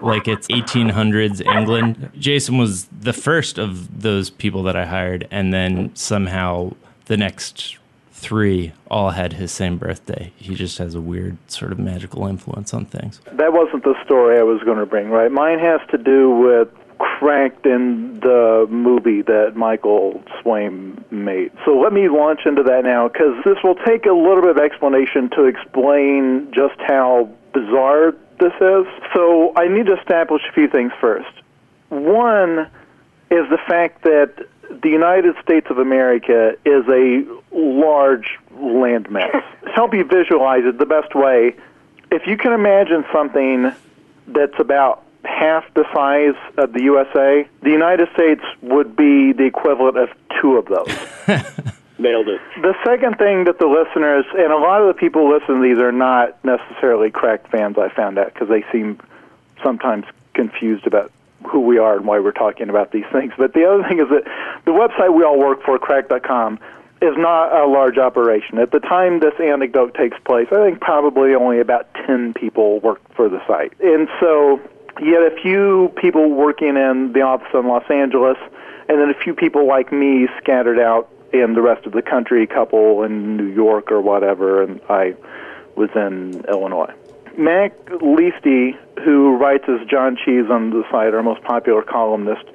like it's eighteen hundreds England. Jason was the first of those people that I hired, and then somehow the next three all had his same birthday. He just has a weird sort of magical influence on things. That wasn't the story I was going to bring, right? Mine has to do with Cracked in the movie that Michael Swaim made. So let me launch into that now, because this will take a little bit of explanation to explain just how bizarre this is. So I need to establish a few things first. One is the fact that the United States of America is a large landmass. To help you visualize it the best way, if you can imagine something that's about half the size of the U S A, the United States would be the equivalent of two of those. Nailed it. The second thing that the listeners, and a lot of the people listening to these are not necessarily Cracked fans, I found out, because they seem sometimes confused about who we are and why we're talking about these things. But the other thing is that the website we all work for, cracked dot com, is not a large operation. At the time this anecdote takes place, I think probably only about ten people work for the site. And so you had a few people working in the office in Los Angeles, and then a few people like me scattered out in the rest of the country, a couple in New York or whatever, and I was in Illinois. Mac Leasty, who writes as John Cheese on the site, our most popular columnist,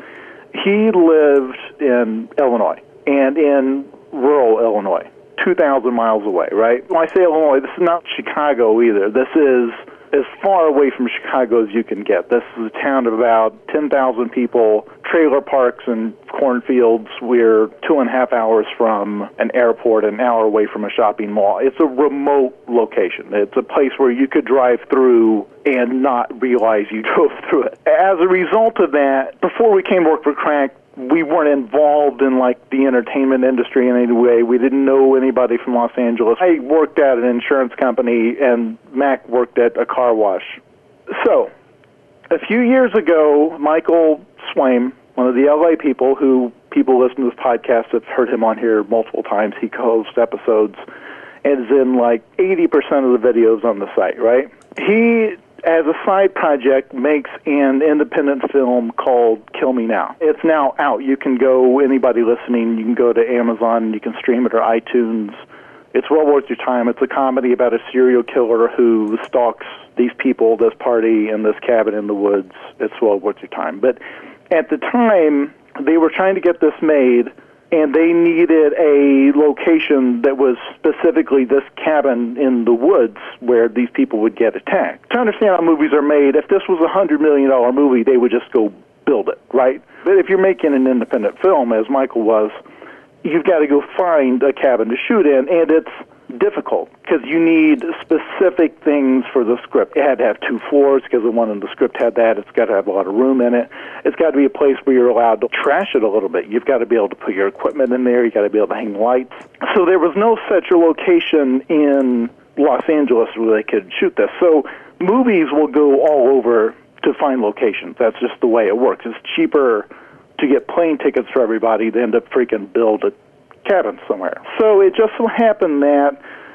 he lived in Illinois, and in rural Illinois, two thousand miles away, right? When I say Illinois, this is not Chicago either. This is as far away from Chicago as you can get. This is a town of about ten thousand people, trailer parks and cornfields. We're two and a half hours from an airport, an hour away from a shopping mall. It's a remote location. It's a place where you could drive through and not realize you drove through it. As a result of that, before we came to work for Cracked, we weren't involved in, like, the entertainment industry in any way. We didn't know anybody from Los Angeles. I worked at an insurance company, and Mac worked at a car wash. So, a few years ago, Michael Swaim, one of the L A people who people listen to this podcast have heard him on here multiple times. He co-hosts episodes and is in, like, eighty percent of the videos on the site, right? He, as a side project, makes an independent film called Kill Me Now. It's now out. You can go, anybody listening, you can go to Amazon and you can stream it, or iTunes. It's well worth your time. It's a comedy about a serial killer who stalks these people, this party, in this cabin in the woods. It's well worth your time. But at the time, they were trying to get this made, and they needed a location that was specifically this cabin in the woods where these people would get attacked. To understand how movies are made, if this was a one hundred million dollars movie, they would just go build it, right? But if you're making an independent film, as Michael was, you've got to go find a cabin to shoot in, and it's difficult because you need specific things for the script. It had to have two floors because the one in the script had that. It's got to have a lot of room in it. It's got to be a place where you're allowed to trash it a little bit. You've got to be able to put your equipment in there. You've got to be able to hang lights. So there was no such a location in Los Angeles where they could shoot this. So movies will go all over to find locations. That's just the way it works. It's cheaper to get plane tickets for everybody than to freaking build a cabin somewhere. So it just so happened that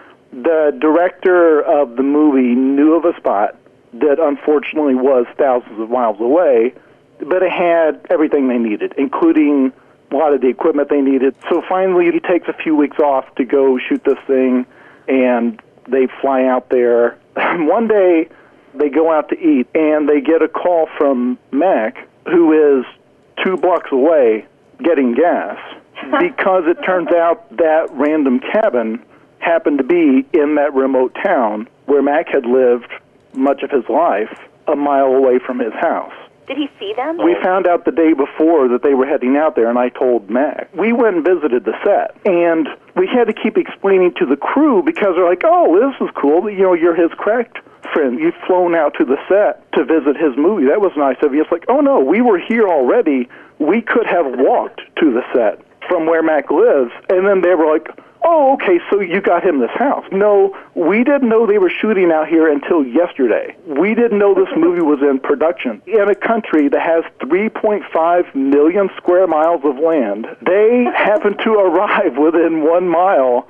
the director of the movie knew of a spot that unfortunately was thousands of miles away, but it had everything they needed, including a lot of the equipment they needed. So finally he takes a few weeks off to go shoot this thing, and they fly out there. One day they go out to eat, and they get a call from Mac, who is two blocks away getting gas, because it turns out that random cabin happened to be in that remote town where Mac had lived much of his life, a mile away from his house. Did he see them? We found out the day before that they were heading out there, and I told Mac. We went and visited the set, and we had to keep explaining to the crew because they're like, oh, this is cool. You know, you're his Cracked friend. You've flown out to the set to visit his movie. That was nice of you. It's like, oh, no, we were here already. We could have walked to the set from where Mac lives. And then they were like, oh, okay, so you got him this house. No, we didn't know they were shooting out here until yesterday. We didn't know this movie was in production. In a country that has three point five million square miles of land, they happened to arrive within one mile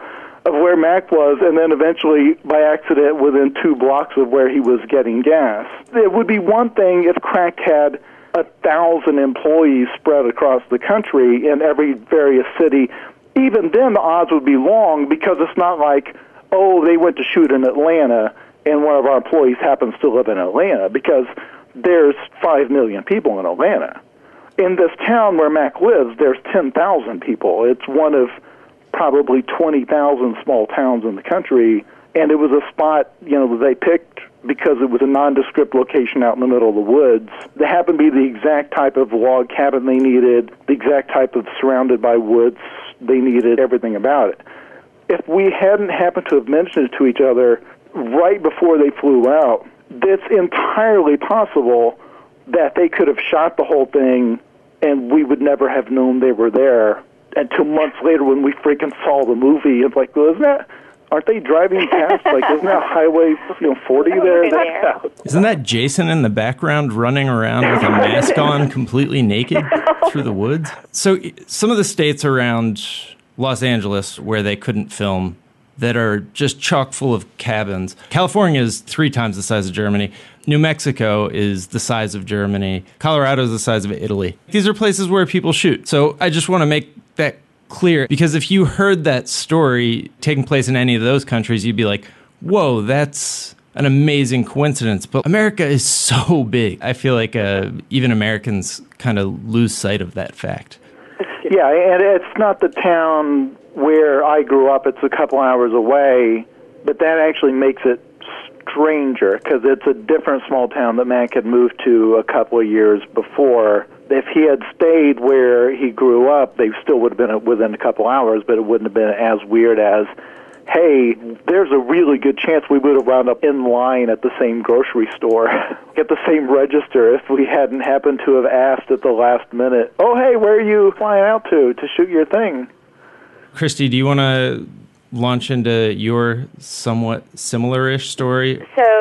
of where Mac was, and then eventually, by accident, within two blocks of where he was getting gas. It would be one thing if Cracked had a thousand employees spread across the country in every various city. Even then, the odds would be long, because it's not like, oh, they went to shoot in Atlanta, and one of our employees happens to live in Atlanta, because there's five million people in Atlanta. In this town where Mac lives, there's ten thousand people. It's one of probably twenty thousand small towns in the country, and it was a spot, you know, that they picked because it was a nondescript location out in the middle of the woods. That happened to be the exact type of log cabin they needed, the exact type of surrounded by woods they needed, everything about it. If we hadn't happened to have mentioned it to each other right before they flew out, it's entirely possible that they could have shot the whole thing and we would never have known they were there until months later when we freaking saw the movie. It's like, well, isn't that, aren't they driving past, like, isn't that Highway you know, forty there? there. Isn't that Jason in the background running around with a mask on, completely naked through the woods? So some of the states around Los Angeles where they couldn't film that are just chock full of cabins. California is three times the size of Germany. New Mexico is the size of Germany. Colorado is the size of Italy. These are places where people shoot. So I just want to make that clear, because if you heard that story taking place in any of those countries, you'd be like, whoa, that's an amazing coincidence. But America is so big. I feel like uh, even Americans kind of lose sight of that fact. Yeah, and it's not the town where I grew up. It's a couple hours away, but that actually makes it stranger, because it's a different small town that Mac had moved to a couple of years before. If he had stayed where he grew up, they still would have been within a couple hours, but it wouldn't have been as weird as, hey, there's a really good chance we would have wound up in line at the same grocery store, at the same register, if we hadn't happened to have asked at the last minute, oh, hey, where are you flying out to to shoot your thing? Christy, do you want to launch into your somewhat similar-ish story?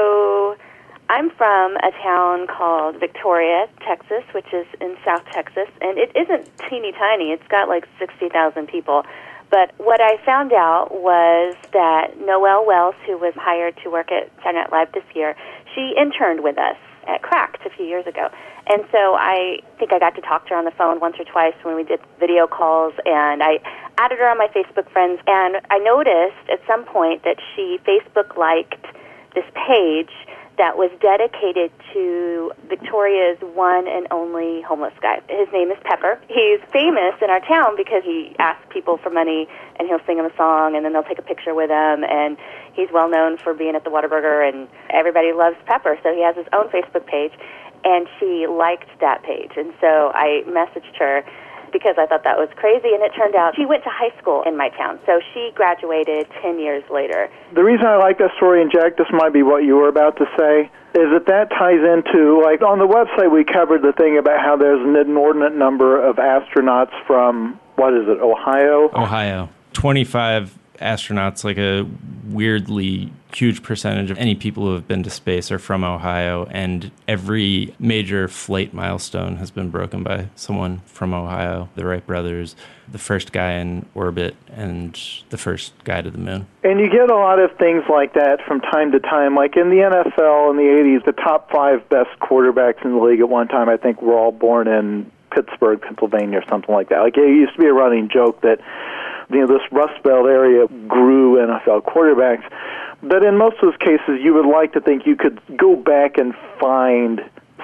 So I'm from a town called Victoria, Texas, which is in South Texas, and it isn't teeny tiny. It's got like sixty thousand people. But what I found out was that Noelle Wells, who was hired to work at Saturday Night Live this year, she interned with us at Cracked a few years ago. And so I think I got to talk to her on the phone once or twice when we did video calls, and I added her on my Facebook friends, and I noticed at some point that she Facebook-liked this page that was dedicated to Victoria's one and only homeless guy. His name is Pepper. He's famous in our town because he asks people for money, and he'll sing them a song, and then they'll take a picture with him, and he's well known for being at the Whataburger, and everybody loves Pepper, so he has his own Facebook page, and she liked that page. And so I messaged her because I thought that was crazy, and it turned out she went to high school in my town, so she graduated ten years later. The reason I like that story, and Jack, this might be what you were about to say, is that that ties into, like, on the website we covered the thing about how there's an inordinate number of astronauts from, what is it, Ohio? Ohio. twenty-five astronauts, like a weirdly huge percentage of any people who have been to space are from Ohio, and every major flight milestone has been broken by someone from Ohio. The Wright brothers, the first guy in orbit, and the first guy to the moon. And you get a lot of things like that from time to time. Like in the N F L in the eighties, the top five best quarterbacks in the league at one time, I think, were all born in Pittsburgh, Pennsylvania, or something like that. Like, it used to be a running joke that, you know, this Rust Belt area grew N F L quarterbacks. But in most of those cases, you would like to think you could go back and find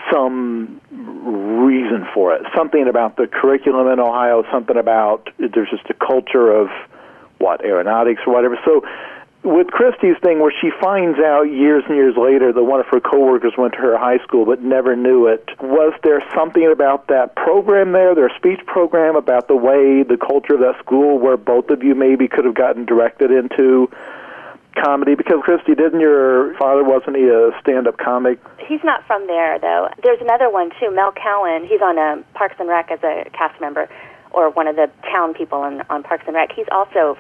some reason for it. Something about the curriculum in Ohio, something about, there's just a culture of, what, aeronautics or whatever. So with Christy's thing, where she finds out years and years later that one of her coworkers went to her high school but never knew it, was there something about that program there, their speech program, about the way, the culture of that school, where both of you maybe could have gotten directed into comedy? Because, Christy, didn't your father, wasn't he a stand-up comic? He's not from there, though. There's another one, too, Mel Cowan. He's on a Parks and Rec as a cast member, or one of the town people on, on Parks and Rec. He's also from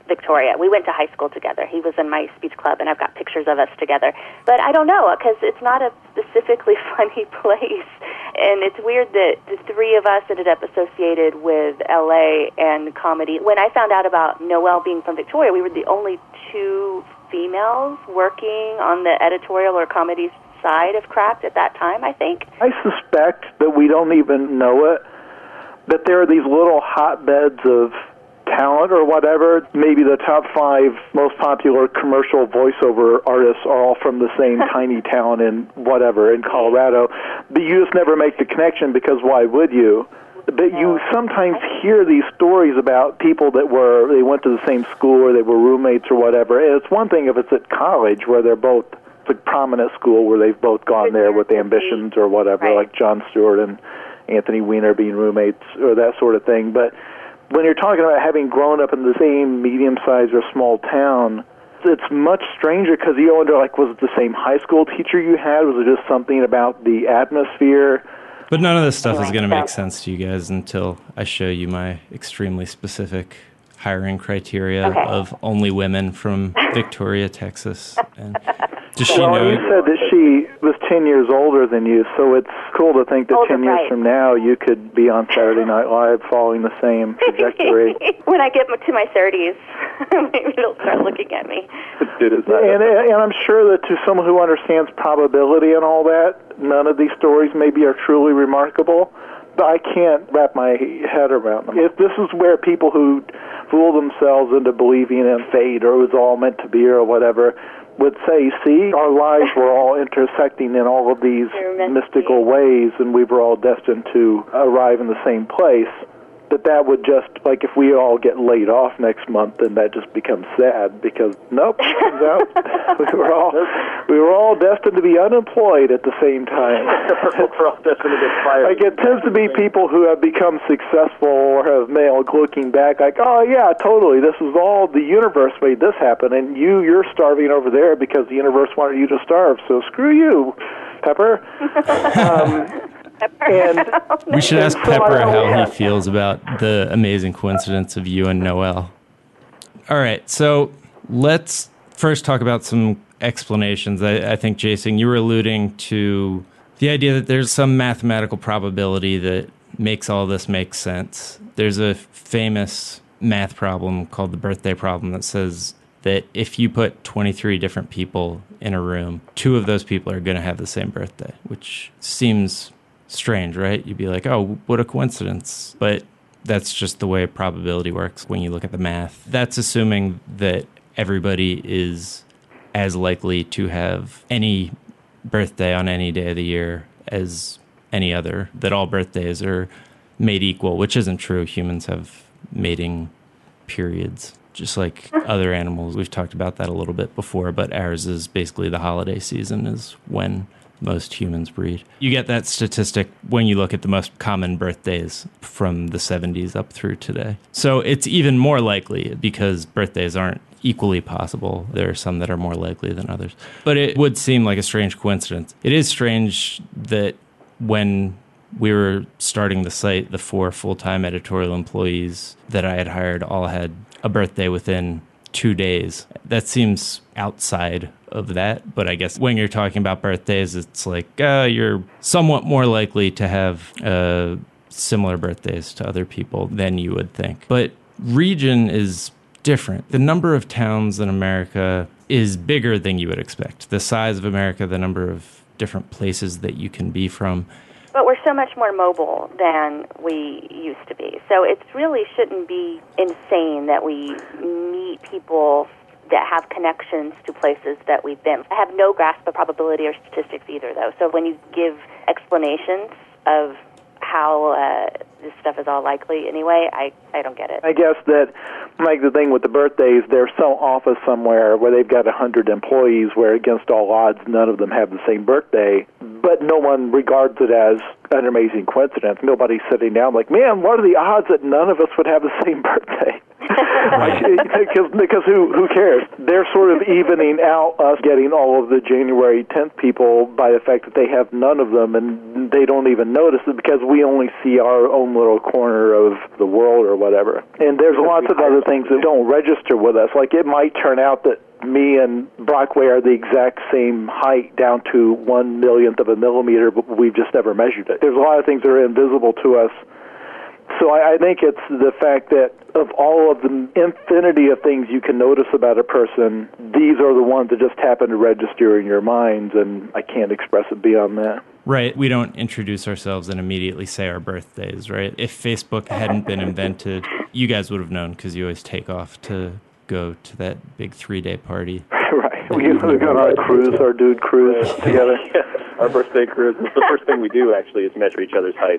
Victoria. We went to high school together. He was in my speech club, and I've got pictures of us together. But I don't know, because it's not a specifically funny place. And it's weird that the three of us ended up associated with L A and comedy. When I found out about Noelle being from Victoria, we were the only two females working on the editorial or comedy side of Cracked at that time, I think. I suspect that we don't even know it, that there are these little hotbeds of talent or whatever. Maybe the top five most popular commercial voiceover artists are all from the same tiny town in whatever, in Colorado. But you just never make the connection, because why would you? But you sometimes hear these stories about people that were, they went to the same school or they were roommates or whatever. And it's one thing if it's at college where they're both, it's a prominent school where they've both gone there with ambitions or whatever, right. like Jon Stewart and Anthony Weiner being roommates or that sort of thing. But when you're talking about having grown up in the same medium-sized or small town, it's much stranger, because you wonder, like, was it the same high school teacher you had? Was it just something about the atmosphere? But none of this stuff is going to make sense to you guys until I show you my extremely specific hiring criteria okay. of only women from Victoria, Texas. And does she well, know? you said that she was ten years older than you, so it's cool to think that older, ten years right. from now you could be on Saturday Night Live following the same trajectory. When I get to my thirties, maybe they'll start looking at me. And, and I'm sure that to someone who understands probability and all that, none of these stories maybe are truly remarkable, but I can't wrap my head around them. If this is where people who fool themselves into believing in fate or it was all meant to be or whatever would say, see, our lives were all intersecting in all of these mystical ways, and we were all destined to arrive in the same place, that that would just, like, if we all get laid off next month, then that just becomes sad, because, nope, turns out we were all we were all destined to be unemployed at the same time. We're all destined to get fired. Like, it tends to be people who have become successful or have male looking back, like, oh, yeah, totally, this is all, the universe made this happen, and you, you're starving over there because the universe wanted you to starve, so screw you, Pepper. Um, and We should ask so Pepper I- how he feels about the amazing coincidence of you and Noelle. All right, so let's first talk about some explanations. I, I think, Jason, you were alluding to the idea that there's some mathematical probability that makes all this make sense. There's a famous math problem called the birthday problem that says that if you put twenty-three different people in a room, two of those people are going to have the same birthday, which seems strange, right? You'd be like, oh, what a coincidence. But that's just the way probability works when you look at the math. That's assuming that everybody is as likely to have any birthday on any day of the year as any other, that all birthdays are made equal, which isn't true. Humans have mating periods, just like other animals. We've talked about that a little bit before, but ours is basically the holiday season is when most humans breed. You get that statistic when you look at the most common birthdays from the seventies up through today. So it's even more likely, because birthdays aren't equally possible. There are some that are more likely than others. But it would seem like a strange coincidence. It is strange that when we were starting the site, the four full-time editorial employees that I had hired all had a birthday within two days. That seems outside of that, but I guess when you're talking about birthdays, it's like uh, you're somewhat more likely to have uh, similar birthdays to other people than you would think. But region is different. The number of towns in America is bigger than you would expect. The size of America, the number of different places that you can be from. But we're so much more mobile than we used to be. So it really shouldn't be insane that we meet people that have connections to places that we've been. I have no grasp of probability or statistics either, though. So when you give explanations of how uh, this stuff is all likely anyway, I, I don't get it. I guess that, like the thing with the birthdays, there's some office somewhere where they've got one hundred employees where, against all odds, none of them have the same birthday, but no one regards it as an amazing coincidence. Nobody's sitting down like, man, what are the odds that none of us would have the same birthday? because, because who who cares? They're sort of evening out us getting all of the January tenth people by the fact that they have none of them, and they don't even notice it because we only see our own little corner of the world or whatever. And there's lots of other things that don't register with us. Like it might turn out that me and Brockway are the exact same height down to one millionth of a millimeter, but we've just never measured it. There's a lot of things that are invisible to us. So I, I think it's the fact that of all of the infinity of things you can notice about a person, these are the ones that just happen to register in your minds, and I can't express it beyond that. Right. We don't introduce ourselves and immediately say our birthdays, right? If Facebook hadn't been invented, you guys would have known because you always take off to go to that big three-day party. Right. We go on our cruise, our dude cruise together. Yeah. Our birthday cruise. It's the first thing we do, actually, is measure each other's height.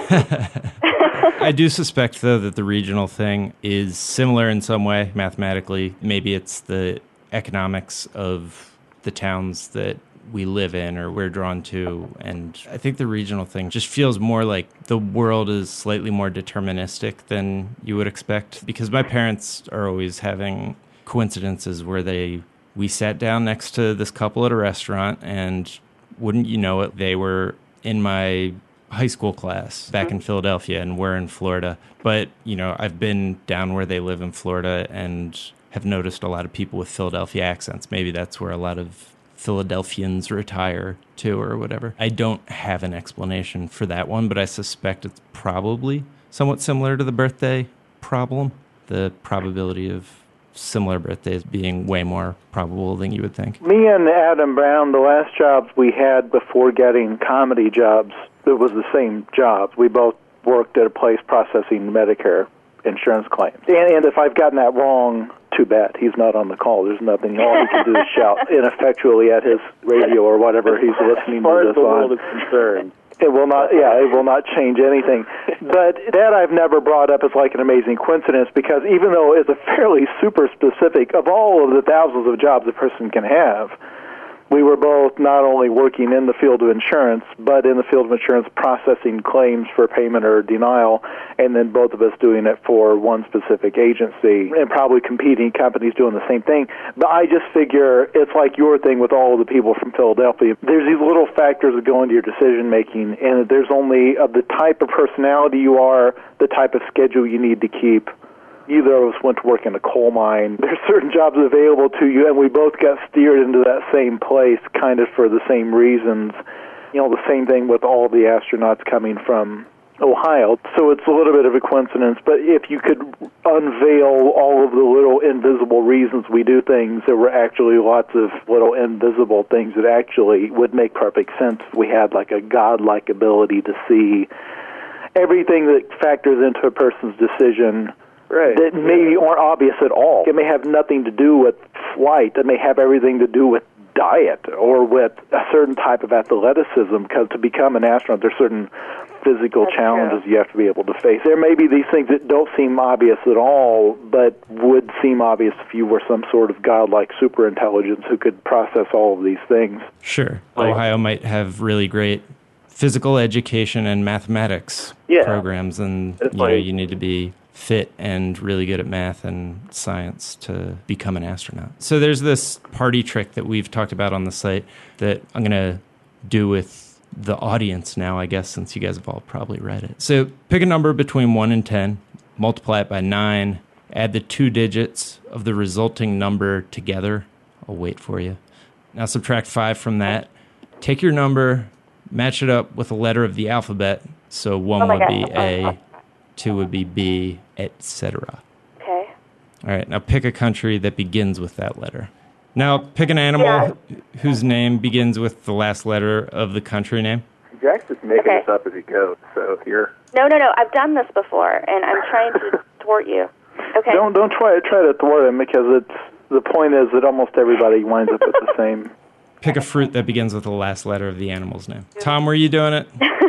I do suspect, though, that the regional thing is similar in some way, mathematically. Maybe it's the economics of the towns that we live in or we're drawn to. And I think the regional thing just feels more like the world is slightly more deterministic than you would expect. Because my parents are always having coincidences where they we sat down next to this couple at a restaurant, and wouldn't you know it, they were in my high school class back in Philadelphia, and we're in Florida. But, you know, I've been down where they live in Florida and have noticed a lot of people with Philadelphia accents. Maybe that's where a lot of Philadelphians retire to or whatever. I don't have an explanation for that one, but I suspect it's probably somewhat similar to the birthday problem, the probability of similar birthdays being way more probable than you would think. Me and Adam Brown, the last jobs we had before getting comedy jobs, it was the same jobs. We both worked at a place processing Medicare insurance claims. And, and if I've gotten that wrong, too bad. He's not on the call. There's nothing. All he can do is shout ineffectually at his radio or whatever he's listening to this on. As far as the world is concerned. It will not, yeah, it will not change anything. But that I've never brought up as like an amazing coincidence, because even though it's a fairly super specific, of all of the thousands of jobs a person can have, we were both not only working in the field of insurance, but in the field of insurance processing claims for payment or denial, and then both of us doing it for one specific agency, and probably competing companies doing the same thing. But I just figure it's like your thing with all of the people from Philadelphia. There's these little factors that go into your decision-making, and there's only of the type of personality you are, the type of schedule you need to keep. Either of us went to work in a coal mine. There's certain jobs available to you, and we both got steered into that same place kind of for the same reasons. You know, the same thing with all the astronauts coming from Ohio. So it's a little bit of a coincidence, but if you could unveil all of the little invisible reasons we do things, there were actually lots of little invisible things that actually would make perfect sense if we had like a godlike ability to see everything that factors into a person's decision. Right. That maybe aren't obvious at all. It may have nothing to do with flight. It may have everything to do with diet or with a certain type of athleticism, because to become an astronaut, there's certain physical That's challenges true. You have to be able to face. There may be these things that don't seem obvious at all, but would seem obvious if you were some sort of godlike superintelligence who could process all of these things. Sure. Like, Ohio might have really great physical education and mathematics yeah. programs, and you know, you need to be fit and really good at math and science to become an astronaut. So there's this party trick that we've talked about on the site that I'm going to do with the audience now, I guess, since you guys have all probably read it. So pick a number between one and ten, multiply it by nine, add the two digits of the resulting number together. I'll wait for you. Now subtract five from that. Take your number, match it up with a letter of the alphabet. So one oh would God. be A, two would be B, et cetera. Okay. All right, now pick a country that begins with that letter. Now pick an animal Yeah. whose name begins with the last letter of the country name. Jack's just making Okay. this up as he goes, so you're... No, no, no. I've done this before, and I'm trying to thwart you. Okay. Don't don't try try to thwart him, because it's the point is that almost everybody winds up with the same. Pick a fruit that begins with the last letter of the animal's name. Tom, were you doing it?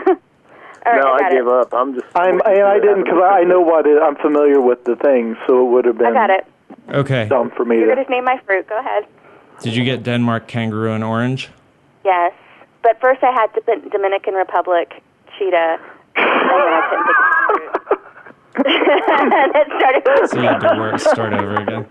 All right, no, I, I got gave it. up. I'm just... I'm and I didn't, because I know what it, I'm familiar with the thing, so it would have been I got it. Okay. dumb for me You're to... going to name my fruit. Go ahead. Did you get Denmark, kangaroo, and orange? Yes. But first I had to Dominican Republic, cheetah, and then I couldn't pick a fruit. And it started with So you had to work, start over again.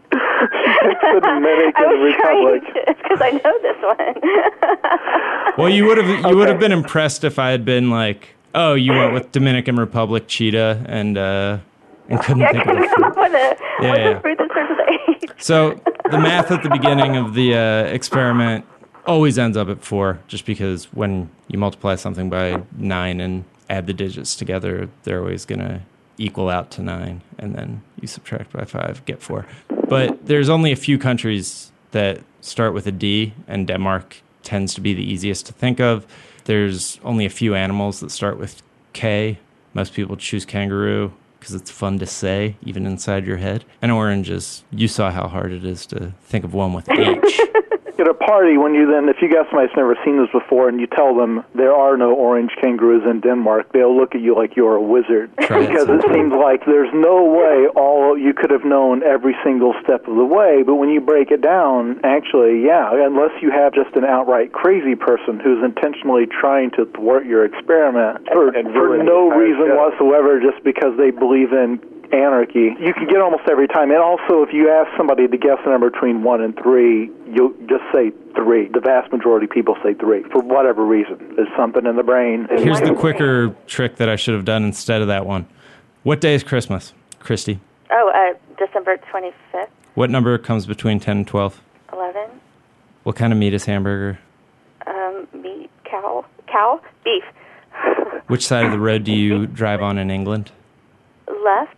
The Dominican I was Republic. trying to, because I know this one. Well, you would have you Okay. would have been impressed if I had been like, oh, you went with Dominican Republic cheetah and uh, and couldn't Yeah, think can of we a come fruit. up with a, Yeah, what's yeah. a fruit that starts with H? So the math at the beginning of the uh, experiment always ends up at four, just because when you multiply something by nine and add the digits together, they're always going to equal out to nine, and then you subtract by five, get four. But there's only a few countries that start with a D, and Denmark tends to be the easiest to think of. There's only a few animals that start with K. Most people choose kangaroo because it's fun to say, even inside your head. And orange is, you saw how hard it is to think of one with H. At a party, when you then, if you got somebody who's never seen this before, and you tell them there are no orange kangaroos in Denmark, they'll look at you like you're a wizard. Try it Because it seems like there's no way all you could have known every single step of the way. But when you break it down, actually, yeah, unless you have just an outright crazy person who's intentionally trying to thwart your experiment for, And for ruin no the entire reason show. whatsoever, just because they believe in anarchy, you can get almost every time. And also, if you ask somebody to guess a number between one and three, you'll just say three. The vast majority of people say three for whatever reason. There's something in the brain. Here's the quicker trick that I should have done instead of that one. What day is Christmas, Christy? Oh, uh, December twenty-fifth, What number comes between ten and twelve? eleven. What kind of meat is hamburger? Um, meat, cow, cow, beef. Which side of the road do you drive on in England? Left.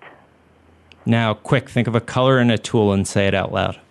Now, quick, think of a color and a tool and say it out loud.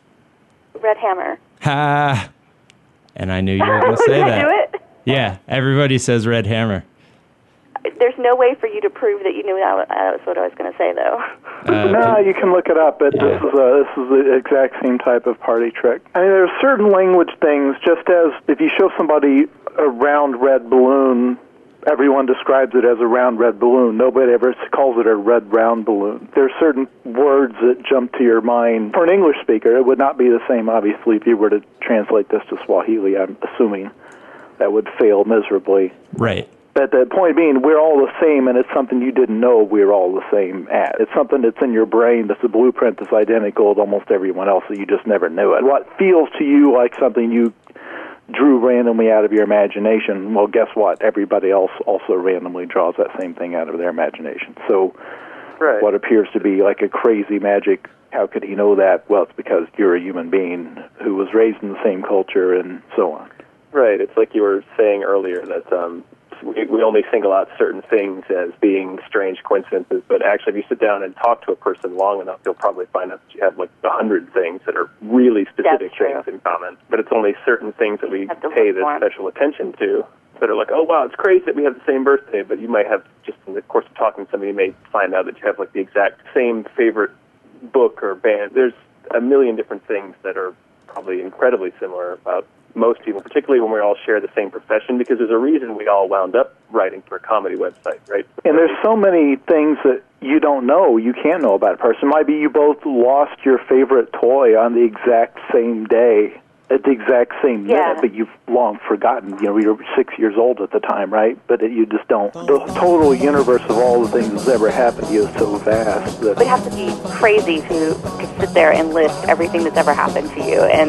Red hammer. Ha! And I knew you were going to say Did I that. do it? Yeah, everybody says red hammer. There's no way for you to prove that you knew that was what I was going to say, though. Uh, No, you can look it up, but Yeah. this is a, this is the exact same type of party trick. I mean, there's certain language things, just as if you show somebody a round red balloon, everyone describes it as a round red balloon. Nobody ever calls it a red round balloon. There are certain words that jump to your mind. For an English speaker, it would not be the same, obviously, if you were to translate this to Swahili. I'm assuming that would fail miserably. right. But the point being, we're all the same, and it's something you didn't know we're all the same at. It's something that's in your brain that's a blueprint that's identical to almost everyone else that you just never knew it. What feels to you like something you drew randomly out of your imagination, well, guess what? Everybody else also randomly draws that same thing out of their imagination. So Right. what appears to be like a crazy magic, how could he know that? Well, it's because you're a human being who was raised in the same culture and so on. Right. It's like you were saying earlier that um, we, we only single out certain things as being strange coincidences, but actually if you sit down and talk to a person long enough, you'll probably find out that you have like a hundred things that are really specific That's true. things in common. But it's only certain things that we Have to pay look this for 'em. special attention to that are like, oh, wow, it's crazy that we have the same birthday, but you might have, just in the course of talking to somebody, you may find out that you have like the exact same favorite book or band. There's a million different things that are probably incredibly similar about most people, particularly when we all share the same profession, because there's a reason we all wound up writing for a comedy website, right? And there's so many things that you don't know, you can't know about a person. Might be you both lost your favorite toy on the exact same day, at the exact same minute, Yeah. but you've long forgotten. You know, you were six years old at the time, right? But it, you just don't. The total universe of all the things that's ever happened to you is so vast that... We'd have to be crazy to, to sit there and list everything that's ever happened to you and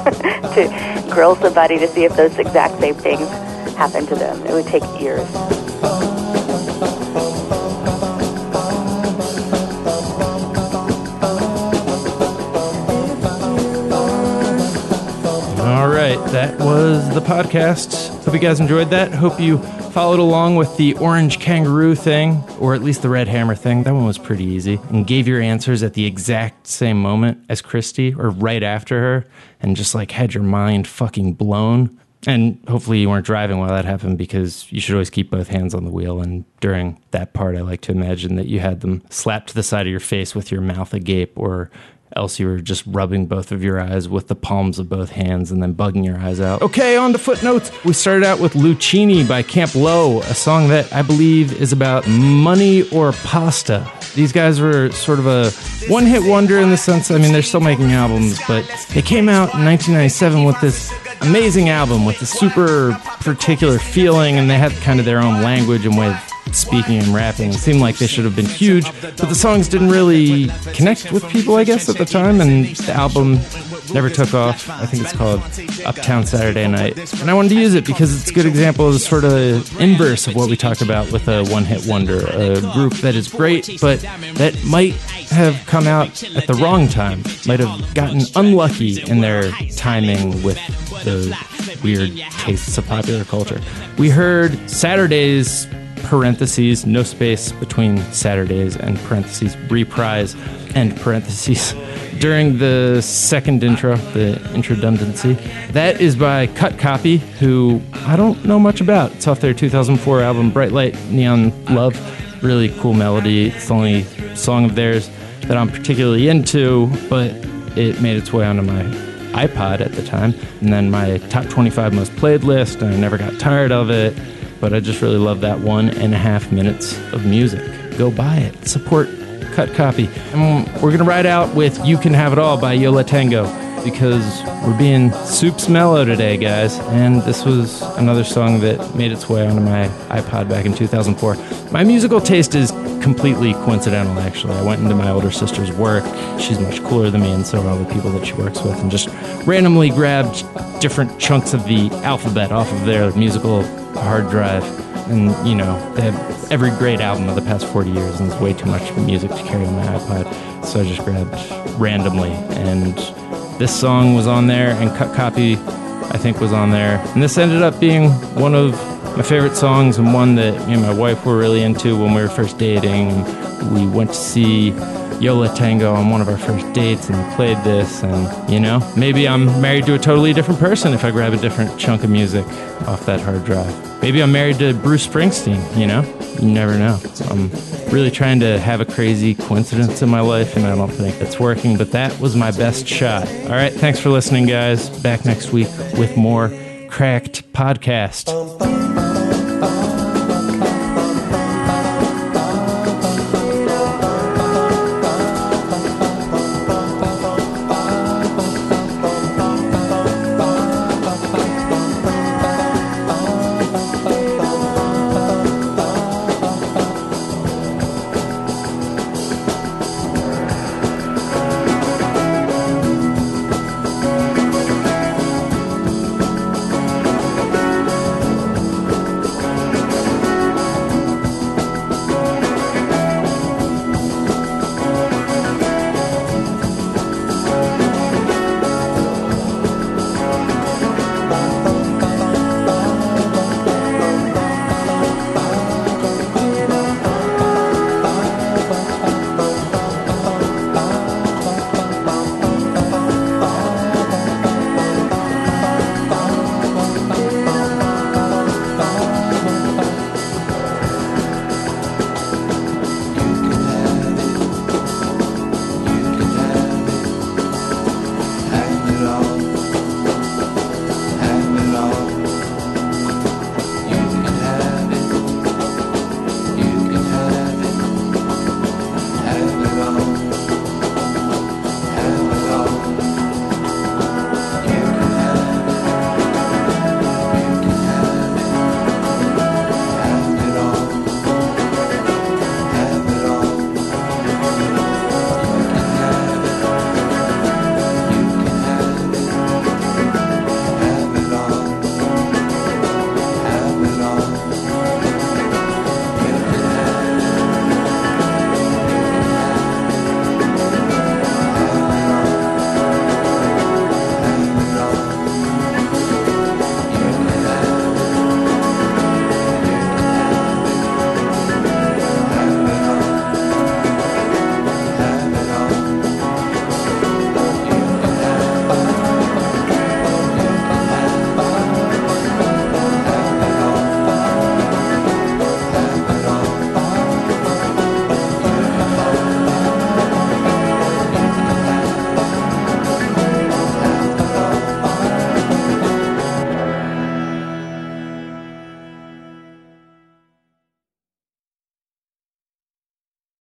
to grill somebody to see if those exact same things happened to them. It would take years. All right, that was the podcast. Hope you guys enjoyed that. Hope you followed along with the orange kangaroo thing, or at least the red hammer thing. That one was pretty easy. And gave your answers at the exact same moment as Christy, or right after her, and just like had your mind fucking blown. And hopefully you weren't driving while that happened, because you should always keep both hands on the wheel. And during that part, I like to imagine that you had them slapped to the side of your face with your mouth agape, or else you were just rubbing both of your eyes with the palms of both hands and then bugging your eyes out. Okay, on to footnotes. We started out with Lucchini by Camp Low, a song that I believe is about money or pasta. These guys were sort of a one-hit wonder in the sense, I mean, they're still making albums, but they came out in nineteen ninety-seven with this amazing album with a super particular feeling, and they had kind of their own language and way of speaking and rapping seemed like they should have been huge, but the songs didn't really connect with people, I guess, at the time, and the album never took off. I think it's called Uptown Saturday Night. And I wanted to use it because it's a good example of the sort of inverse of what we talk about with a one-hit wonder, a group that is great, but that might have come out at the wrong time, might have gotten unlucky in their timing with the weird tastes of popular culture. We heard Saturdays, parentheses, no space between Saturdays and parentheses, reprise, and parentheses, during the second intro, the introdundancy. That is by Cut Copy, who I don't know much about. It's off their two thousand four album, Bright Light, Neon Love. Really cool melody. It's the only song of theirs that I'm particularly into, but it made its way onto my iPod at the time, and then my top twenty-five most played list, and I never got tired of it, but I just really love that one and a half minutes of music. Go buy it. Support Cut Copy. And we're going to ride out with You Can Have It All by Yo La Tengo, because we're being soups mellow today, guys, and this was another song that made its way onto my iPod back in two thousand four. My musical taste is completely coincidental, actually. I went into my older sister's work. She's much cooler than me, and so are all the people that she works with, and just randomly grabbed different chunks of the alphabet off of their musical hard drive. And, you know, they have every great album of the past forty years, and it's way too much music to carry on my iPod. So I just grabbed randomly, and this song was on there, and Cut Copy, I think, was on there. And this ended up being one of my favorite songs, and one that me and my wife were really into when we were first dating. We went to see Yo La Tengo on one of our first dates, and we played this, and, you know, maybe I'm married to a totally different person if I grab a different chunk of music off that hard drive. Maybe I'm married to Bruce Springsteen, you know? You never know. I'm really trying to have a crazy coincidence in my life, and I don't think it's working, but that was my best shot. All right, thanks for listening, guys. Back next week with more Cracked Podcast.